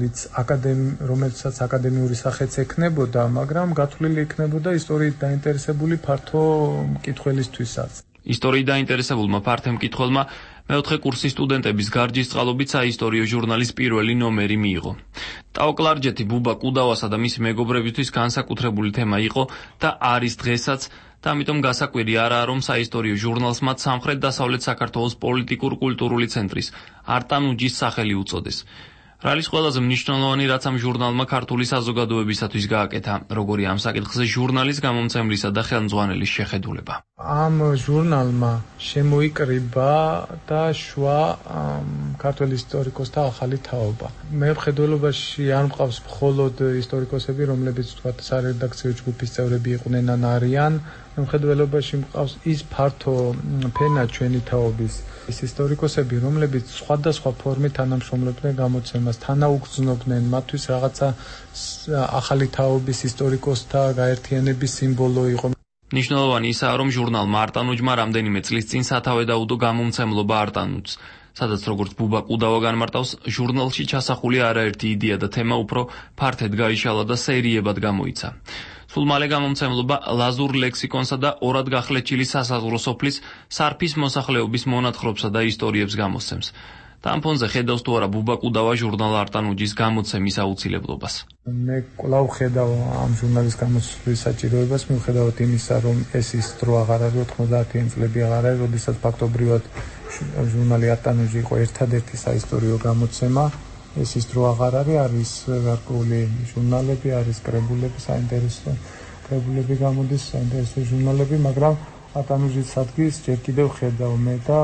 რომელსაც აკადემიური სახეც ექნებოდა, მაგრამ გათვლილი იქნებოდა ისტორიით დაინტერესებული ფართო მკითხველისთვისაც. ისტორიით დაინტერესებულმა ფართო მკითხველმა მეოთხე კურსის სტუდენტების გარჯისწყალობით საისტორიო ჟურნალის პირველი ნომერი მიიღო. ტაოკლარჯეთი ბუბა კუდავასა და მისი მეგობრებისთვის განსაკუთრებული თემა იყო და არის დღესაც და ამიტომ გასაკვირი არაა, რომ საისტორიო ჟურნალს მათ სამხრეთ-დასავლეთ საქართველოს პოლიტიკურ-კულტურული ცენტრის არტანუჯის სახელი უწოდეს. რა არის ყველაზე მნიშვნელოვანი, რაც ამ ჟურნალმა ქართული საზოგადოებისათვის გააკეთა, როგორი ამ საკითხზე ჟურნალის გამომცემლისა და ხელმძღვანელის შეხედულება? ამ ჟურნალმა შემოიკრიბა და შვა ქართველ ისტორიკოსთა ახალი თაობა. მე მხედველობაში არ მყავს მხოლოდ ისტორიკოსები, რომლებიც თქვა სარედაქციო ჯგუფის წევრები იყვნენ ან არიან. მხედველობაში მყავს ის ფართო ფენა ჩვენი თაობის ის ისტორიკოსები, რომლებიც სხვადასხვა ფორმით თანამშრომლობდნენ გამოცემას, თანაუგრძნობდნენ, მათთვის რაღაცა ახალი თაობის ისტორიკოსთა გაერთიანების სიმბოლო იყო. მნიშვნელოვანი ისაა, რომ ჟურნალმა არტანუჯმა რამდენიმე წლის წინ სათავე დაუდო გამომცემლობა არტანუჯს, სადაც როგორც ბუბა კუდავა განმარტავს, ჟურნალში ჩასახული არაერთი იდეა და თემა უფრო ფართედ გაიშალა და სერიებად გამოიცა. სულ მალე გამომცემლობა ლაზურ ლექსიკონსა და ორად გახლეჩილი სასაზღვრო სოფლის სარფის მოსახლეობის მონათხრობსა და ისტორიებს გამოსცემს. და ამ ფონზე ხედავს თუ არა ბუბა კუდავა ჟურნალ არტანუჯის გამოცემის აუცილებლობას. მე კვლავ ხედავ ამ ჟურნალის გამოცემის საჭიროებას, მიუხედავად იმისა, რომ ეს ის დრო აღარ არის, 90-იან წლები აღარ არის, როდესაც ფაქტობრივად ჟურნალი არტანუჯი იყო ერთადერთი საისტორიო გამოცემა. ეს ის დრო აღარ არის გარკვეული ჟურნალები, არის კრებულები, საინტერესო კრებულები გამოდის, საინტერესო ჟურნალები, მაგრამ არტანუჯის ადგილს ჯერ კიდევ ხედავ მე და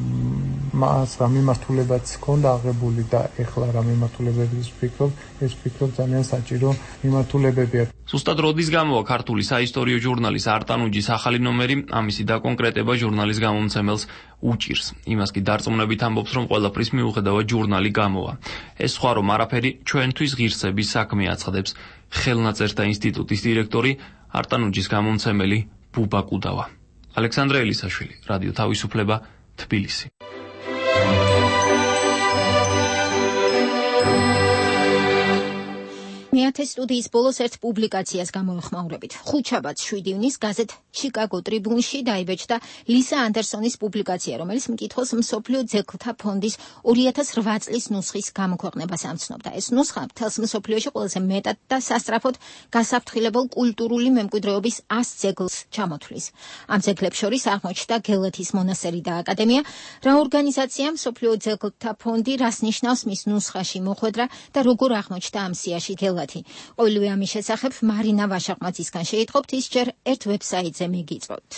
მას რა მიმართულებაც ჰქონდა აღებული და ეხლა რა მიმართულებების ვფიქრობ ძალიან საჭირო მიმართულებებია. ზუსტად როდის გამოვა ქართული საისტორიო ჟურნალის არტანუჯის ახალი ნომერი, ამისი დაკონკრეტება ჟურნალის გამომცემელს უჭირს. იმას კი დარწმუნებით ამბობს, რომ ყველაფრის მიუხედავად ჟურნალი გამოვა. ეს სხვა რომ არაფერი ჩვენთვის ღირსების საქმე აცხადებს ხელნაწერთა ინსტიტუტის დირექტორი, არტანუჯის გამომცემელი ბუბა კუდავა. ალექსანდრე ელისაშვილი, რადიო თავისუფლება, თბილისი. მეათე სტუდიის ბოლოს ერთ პუბლიკაციას გამოეხმაურებით. ხუთშაბათს 7 ივნისს გაზეთ ჩიკაგო ტრიბუნში დაიბეჭდა ლისა ანდერსონის პუბლიკაცია, რომელიც მკითხველს მსოფლიო ძეგლთა ფონდის 2008 წლის ნუსხის გამოქვეყნებას ამცნობდა. ეს ნუსხა მთელს მსოფლიოში ყველაზე მეტად და სასწრაფოდ გასაფრთხილებელ კულტურული მემკვიდრეობის 100 ძეგლს ჩამოთვლის. ამ ძეგლებს შორის აღმოჩნდა გელათის მონასტერი და აკადემია. რა ორგანიზაცია მსოფლიო ძეგლთა ფონდი, რას ნიშნავს მის ნუსხაში მოხვედრა და როგორ აღმოჩნდა ამ სიაში გელათი. ყოველივე ამის შესახებ მარინა ვაშაყმაძისგან შეიტყობთ, ის ჯერ ერთ ვებსაიტზე მიგიწვევთ.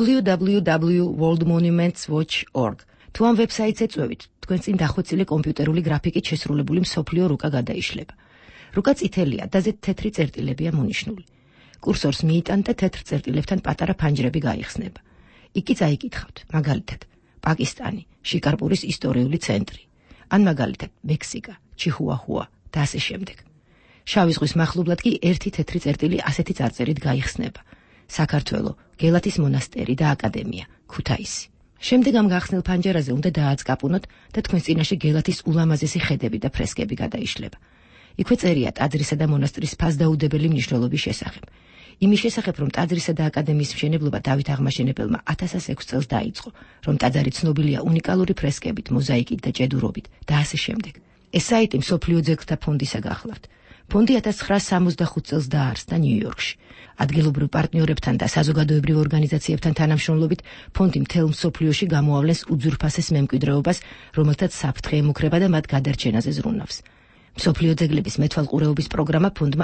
www.worldmonumentswatch.org. თუ ამ ვებსაიტზე წვევით, თქვენ წინ დახვეწილი კომპიუტერული გრაფიკით შესრულებული მსოფლიო რუკა გადაიშლება. რუკა წითელია, დაზე თეთრი წერტილებია მონიშნული. კურსორს მიიტანთ და თეთრ წერტილებთან პატარა ფანჯრები გაიხსნება. იქ წაიკითხავთ, მაგალითად, პაკისტანი, შიკარპურის ისტორიული ცენტრი, ან მაგალითად, მექსიკა, ჩიხუაჰუა და ასე შემდეგ. შავი ზღვის მახლობლად კი ერთი თეთრი წერტილი ასეთი წარწერით გაიხსნება. საქართველო, გელათის მონასტერი და აკადემია, ქუთაისი. შემდეგ ამ გახსნილ ფანჯარაზე უნდა დააწყაპუნოთ და თქვენს წინაშე გელათის ულამაზესი ხედები და ფრესკები გადაიშლება. იქვე წერია ტაძრისა და მონასტრის ფასდაუდებელი მნიშვნელობის შესახებ. იმის შესახებ, რომ ტაძრისა და აკადემიის მშენებლობა დავით აღმაშენებელმა 1006 წელს დაიწყო, რომ ტაძარი ცნობილია უნიკალური ფრესკებით, მოზაიკით და ჭედურობით და ასე შემდეგ. ეს საიტი მსოფლიო ძეგლთა ფონდისა გახლავთ. ფონდი 1965 წელს დაარსდა ნიუ-იორკში. ადგილობრივ პარტნიორებთან და საზოგადოებრივ ორგანიზაციებთან თანამშრომლობით ფონდი მთელ მსოფლიოში გამოავლენს უძვირფასეს მემკვიდრეობას, რომელთაც საფრთხე ემუქრება და მათ გადარჩენაზე ზრუნავს. მსოფლიო ძეგლების მეთვალყურეობის პროგრამა ფონდმა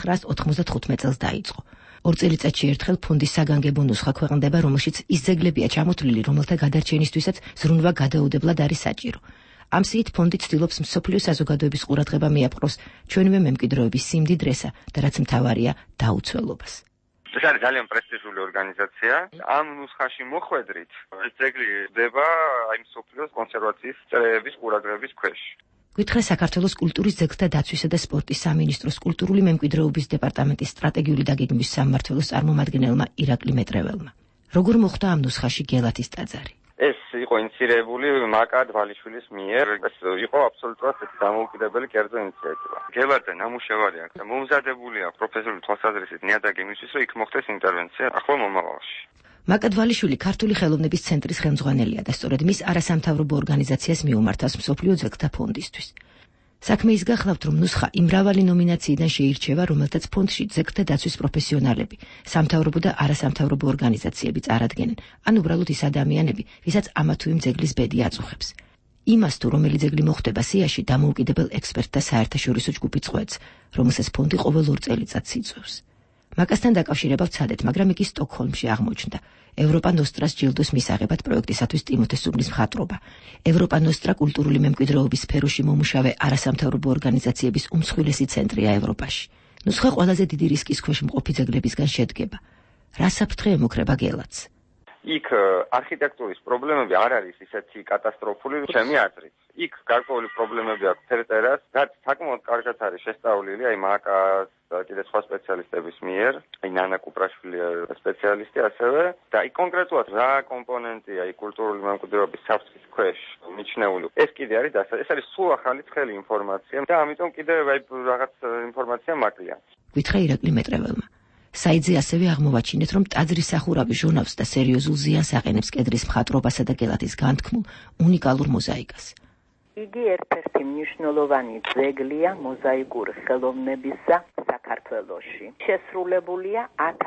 1995 წელს დაიწყო. 2 წელიწადში ერთხელ ფონდის საგანგებო ნუსხა ქვეყნდება, რომელშიც ის ძეგლებია ჩამოთვლილი, რომელთა გადარჩენისთვისაც ზრუნვა გადაუდებლად არის საჭირო. ამ სიით ფონდი ცდილობს მსოფლიო საზოგადოების ყურადღება მიაპყროს ჩვენივე მემკვიდრეობის სიმდიდრესა და რაც მთავარია, დაუცველობას. ეს არის ძალიან პრესტიჟული ორგანიზაცია. ამ ნუსხაში მოხვედრით, ეს ძეგლი ხდება აი მსოფლიოს კონსერვაციის წრეების ყურადღების ქვეშ. გითხრა საქართველოს კულტურის ძეგლთა დაცვისა და სპორტის სამინისტროს კულტურული მემკვიდრეობის დეპარტამენტის სტრატეგიული დაგეგმვის სამმართველოს წარმომადგენელმა ირაკლი მეტრეველმა. როგორ მოხდა ამ ნუსხაში გელათის ტაძარი? ეს იყო ინიციირებული მაკა დვალიშვილის მიერ. ეს იყო აბსოლუტურად დამოუკიდებელი კერძო ინიციატივა. გელაძე ნამუშევარი აქვს და მომზადებულია პროფესიული თვალსაზრისით ნიადაგი იმისთვის, რომ იქ მოხდეს ინტერვენცია ახლო მომავალში. მაკა დვალიშვილი ქართული ხელოვნების ცენტრის ხელმძღვანელია და სწორედ მის არასამთავრობო ორგანიზაციას მიუმართავს მსოფლიო ძეგლთა ფონდისთვის. საქმე ის გახლავთ, რომ ნუსხა იმ მრავალი ნომინაციიდან შეირჩევა, რომელთაც ფონდში ძეგლთა დაცვის პროფესიონალები, სამთავრობო და არასამთავრობო ორგანიზაციები წარადგენენ, ან უბრალოდ ის ადამიანები, ვისაც ამა თუ იმ ძეგლის ბედი აწუხებს. იმას თუ რომელი ძეგლი მოხვდება სიაში, დამოუკიდებელ ექსპერტთა საერთაშორისო ჯგუფი წყვეტს, რომელსაც ფონდი ყოველ 2 წელიწადს იწვევს. მაკასთან დაკავშირება ვცადეთ, მაგრამ იგი სტოკჰოლმში აღმოჩნდა. ევროპა ნოსტრას ჯილდოს მისაღებად პროექტისათვის ტიმოთე სუგლის მხატვრობა. ევროპა ნოსტრა კულტურული მემკვიდრეობის სფეროში მომუშავე არასამთავრობო ორგანიზაციების უმსხვილესი ცენტრია ევროპაში. ნუსხა ყველაზე დიდი რისკის ქვეშ მყოფი ძეგლებისგან შედგება. რა საფრთხე ემუქრება გელათს? იქ არქიტექტურის პრობლემები არ არის ისეთი კატასტროფული, ჩემი აზრით. იქ გარკვეული პრობლემები აქვს ფერწერას, რაც საკმაოდ კარგად არის შესწავლილი აი მაკას და კიდე სხვა სპეციალისტების მიერ, აი ნანა კუპრაშვილი სპეციალისტი ასევე და აი კონკრეტულად რა კომპონენტია აი კულტურული მემკვიდრეობის საფრთხის ქვეშ მიჩნეული. ეს კიდე არის ეს არის სულ ახალი ცხელი ინფორმაცია და ამიტომ კიდე აი რაღაც ინფორმაცია მაკლია. გითხრა ირაკლი მეტრეველმა. საიტზე ასევე აღმოვაჩინეთ, რომ ტაძრის სახურავი ჟონავს და სერიოზულ ზიანს აყენებს კედრის მხატვრობასა და გელათის განთქმულ უნიკალურ მოზაიკას. იგი ერთ-ერთი მნიშვნელოვანი ძეგლია მოზაიკური ხელოვნებისა საქართველოში. შესრულებულია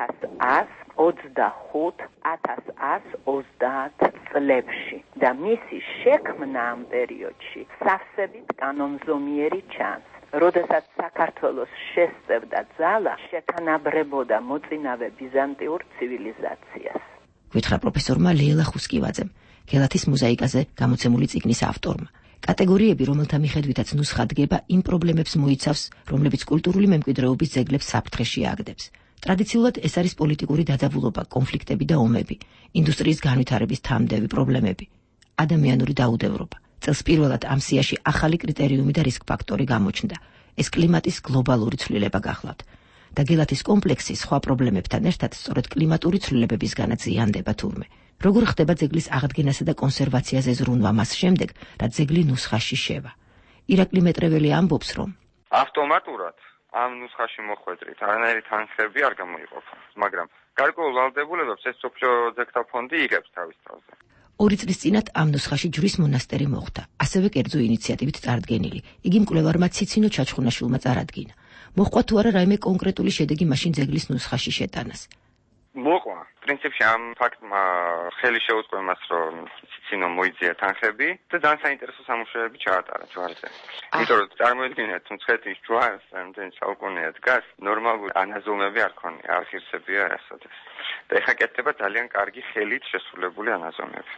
1125-1130 წლებში და მისი შექმნა ამ პერიოდში სავსებით კანონზომიერი ჩანს. როდესაც საქართველოს შესწევდა ძალა, შეთანაბრებოდა მოწინავე ბიზანტიურ ცივილიზაციას. გითხრა პროფესორმა ლეილა ხუსკივაძემ, გელათის მოზაიკაზე გამოცემული წიგნის ავტორმა. კატეგორიები, რომელთა მიხედვითაც ნუსხა დგება, იმ პრობლემებს მოიცავს, რომლებიც კულტურული მემკვიდრეობის ძეგლებს საფრთხეში აგდებს. ტრადიციულად ეს არის პოლიტიკური დაძაბულობა, კონფლიქტები და ომები, ინდუსტრიის განვითარების თამდევი პრობლემები, ადამიანური დაუდევრობა. წელს პირველად ამ სიაში ახალი კრიტერიუმი და რისკ ფაქტორი გამოჩნდა. ეს კლიმატის გლობალური ცვლილება გახლავთ. და გელათის კომპლექსი სხვა პრობლემებთან ერთად სწორედ კლიმატური ცვლილებებისგანაც ზიანდება თურმე. როგორ ხდება ძეგლის აღდგენასა და კონსერვაციაზე ზრუნვა მას შემდეგ, რაც ძეგლი ნუსხაში შევა. ირაკლი მეტრეველი ამბობს, რომ ავტომატურად ამ ნუსხაში მოხვედრით არანაირი თანხები არ გამოიყოფა, მაგრამ გარკვეულ ვალდებულებებს ეს მსოფლიო ძეგლთა ფონდი იღებს თავის თავზე. 2 წლის წინათ ამ ნუსხაში ჯვრის მონასტერი მოხდა, ასევე კერძო ინიციატივით წარდგენილი. იგი მკვლევარმა ციცინო ჩაჩხუნაშვილმა წარადგინა. მოხდა თუ არა რაიმე კონკრეტული შედეგი მაშინ ძეგლის ნუსხაში შეტანას? მოყვა. პრინციპში ამ ფაქტმა ხელი შეუწყო იმას, რომ ციცინო მოიძია თანხები და ძალიან საინტერესო სამუშაოები ჩაატარა ჯვარზე. იმიტომ რომ წარმოედგინეთ, მცხეთის ჯვარს რამდენი საუკუნეა დგას, ნორმალური ანაზომები არ ქონია, არ ღირსებია რასაც. და ეხლა კეთდება ძალიან კარგი ხელით შესრულებული ანაზომები.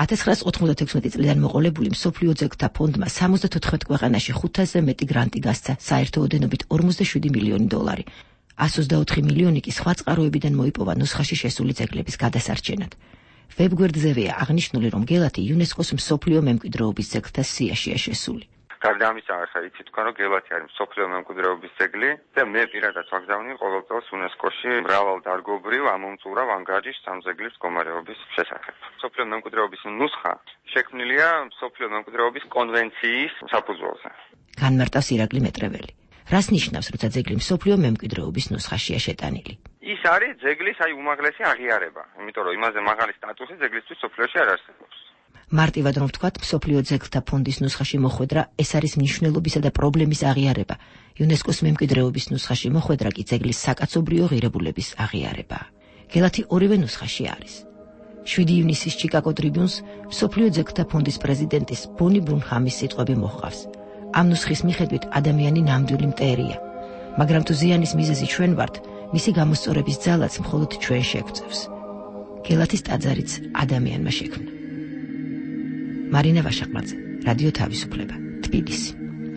1996 წლიდან მოყოლებული მსოფლიო ძეგლთა ფონდმა 74 ქვეყანაში 500-ზე მეტი გრანტი გასცა, საერთო ოდენობით 47 მილიონი $. 124 მილიონი კი სხვა წყაროებიდან მოიპოვა ნუსხაში შესული ძეგლების გადასარჩენად. ვებგვერდზევეა აღნიშნული, რომ გელათი იუნესკოს მსოფლიო მემკვიდრეობის ძეგლთა სიაშია შესული. გარდა ამისა, ახლა იცით თქვენ, რომ გელათი არის მსოფლიო მემკვიდრეობის ძეგლი და მე პირადად ვაგზავნი ყოველ წელს იუნესკოში მრავალდარგობრივ ამომწურავ ანგარიშს ამ ძეგლის მდგომარეობის შესახებ. მსოფლიო მემკვიდრეობის ნუსხა შექმნილია მსოფლიო მემკვიდრეობის კონვენციის საფუძველზე. განმარტავს ირაკლი მეტრეველი. რას ნიშნავს, როცა ძეგლი მსოფლიო მემკვიდრეობის ნუსხაშია შეტანილი? ის არის ძეგლის უმაღლესი აღიარება, იმიტომ რომ იმაზე მაღალი სტატუსი ძეგლისთვის სოფლიოში არ არსებობს. მარტივად რომ ვთქვათ, მსოფლიო ძეგლთა ფონდის ნუსხაში მოხვედრა ეს არის მნიშვნელობისა და პრობლემის აღიარება. იუნესკოს მემკვიდრეობის ნუსხაში მოხვედრა კი ძეგლის საკაცობრიო ღირებულების აღიარება. გელათი ორივე ნუსხაში არის. 7 ივნისის ჩიკაგო ტრიბიუნს მსოფლიო ძეგლთა ფონდის პრეზიდენტის ბონი ბრუნჰამის სიტყვები მოჰყავს. ამ ნუსხის მიხედვით ადამიანი ნამდვილი მტერია, მაგრამ თუ ზიანის მიზეზი ჩვენ ვართ, მისი გამოსწორების ძალაც მხოლოდ ჩვენ შეგვწევს. გელათის ტაძარიც ადამიანმა შექმნა. მარინა ვაშაყმაძე, რადიო თავისუფლება, თბილისი.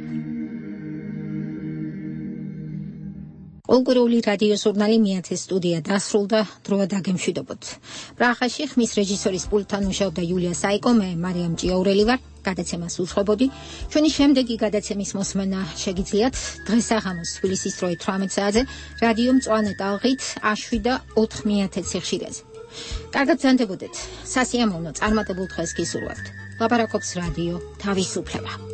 კულტურული რადიო ჟურნალი მიათე სტუდია დასრულდა, დროა დაგემშვიდობოთ. პრაღაში ხმის რეჟისორის პულტთან მუშაობდა იულია საიკო, მე მარიამ ჭიაურელი ვარ. გადაცემას უძღვებოდი. ჩვენი შემდეგი გადაცემის მოსმენა შეგიძლიათ დღეს საღამოს თბილისის დროით 18 საათზე რადიო მწვანე ტალღით A7-4 ციხშირეზე. კარგად ბრძანდებოდეთ. სასიამოვნო წარმატებულ დღეს გისურვებთ. ლაპარაკობს რადიო თავისუფლება.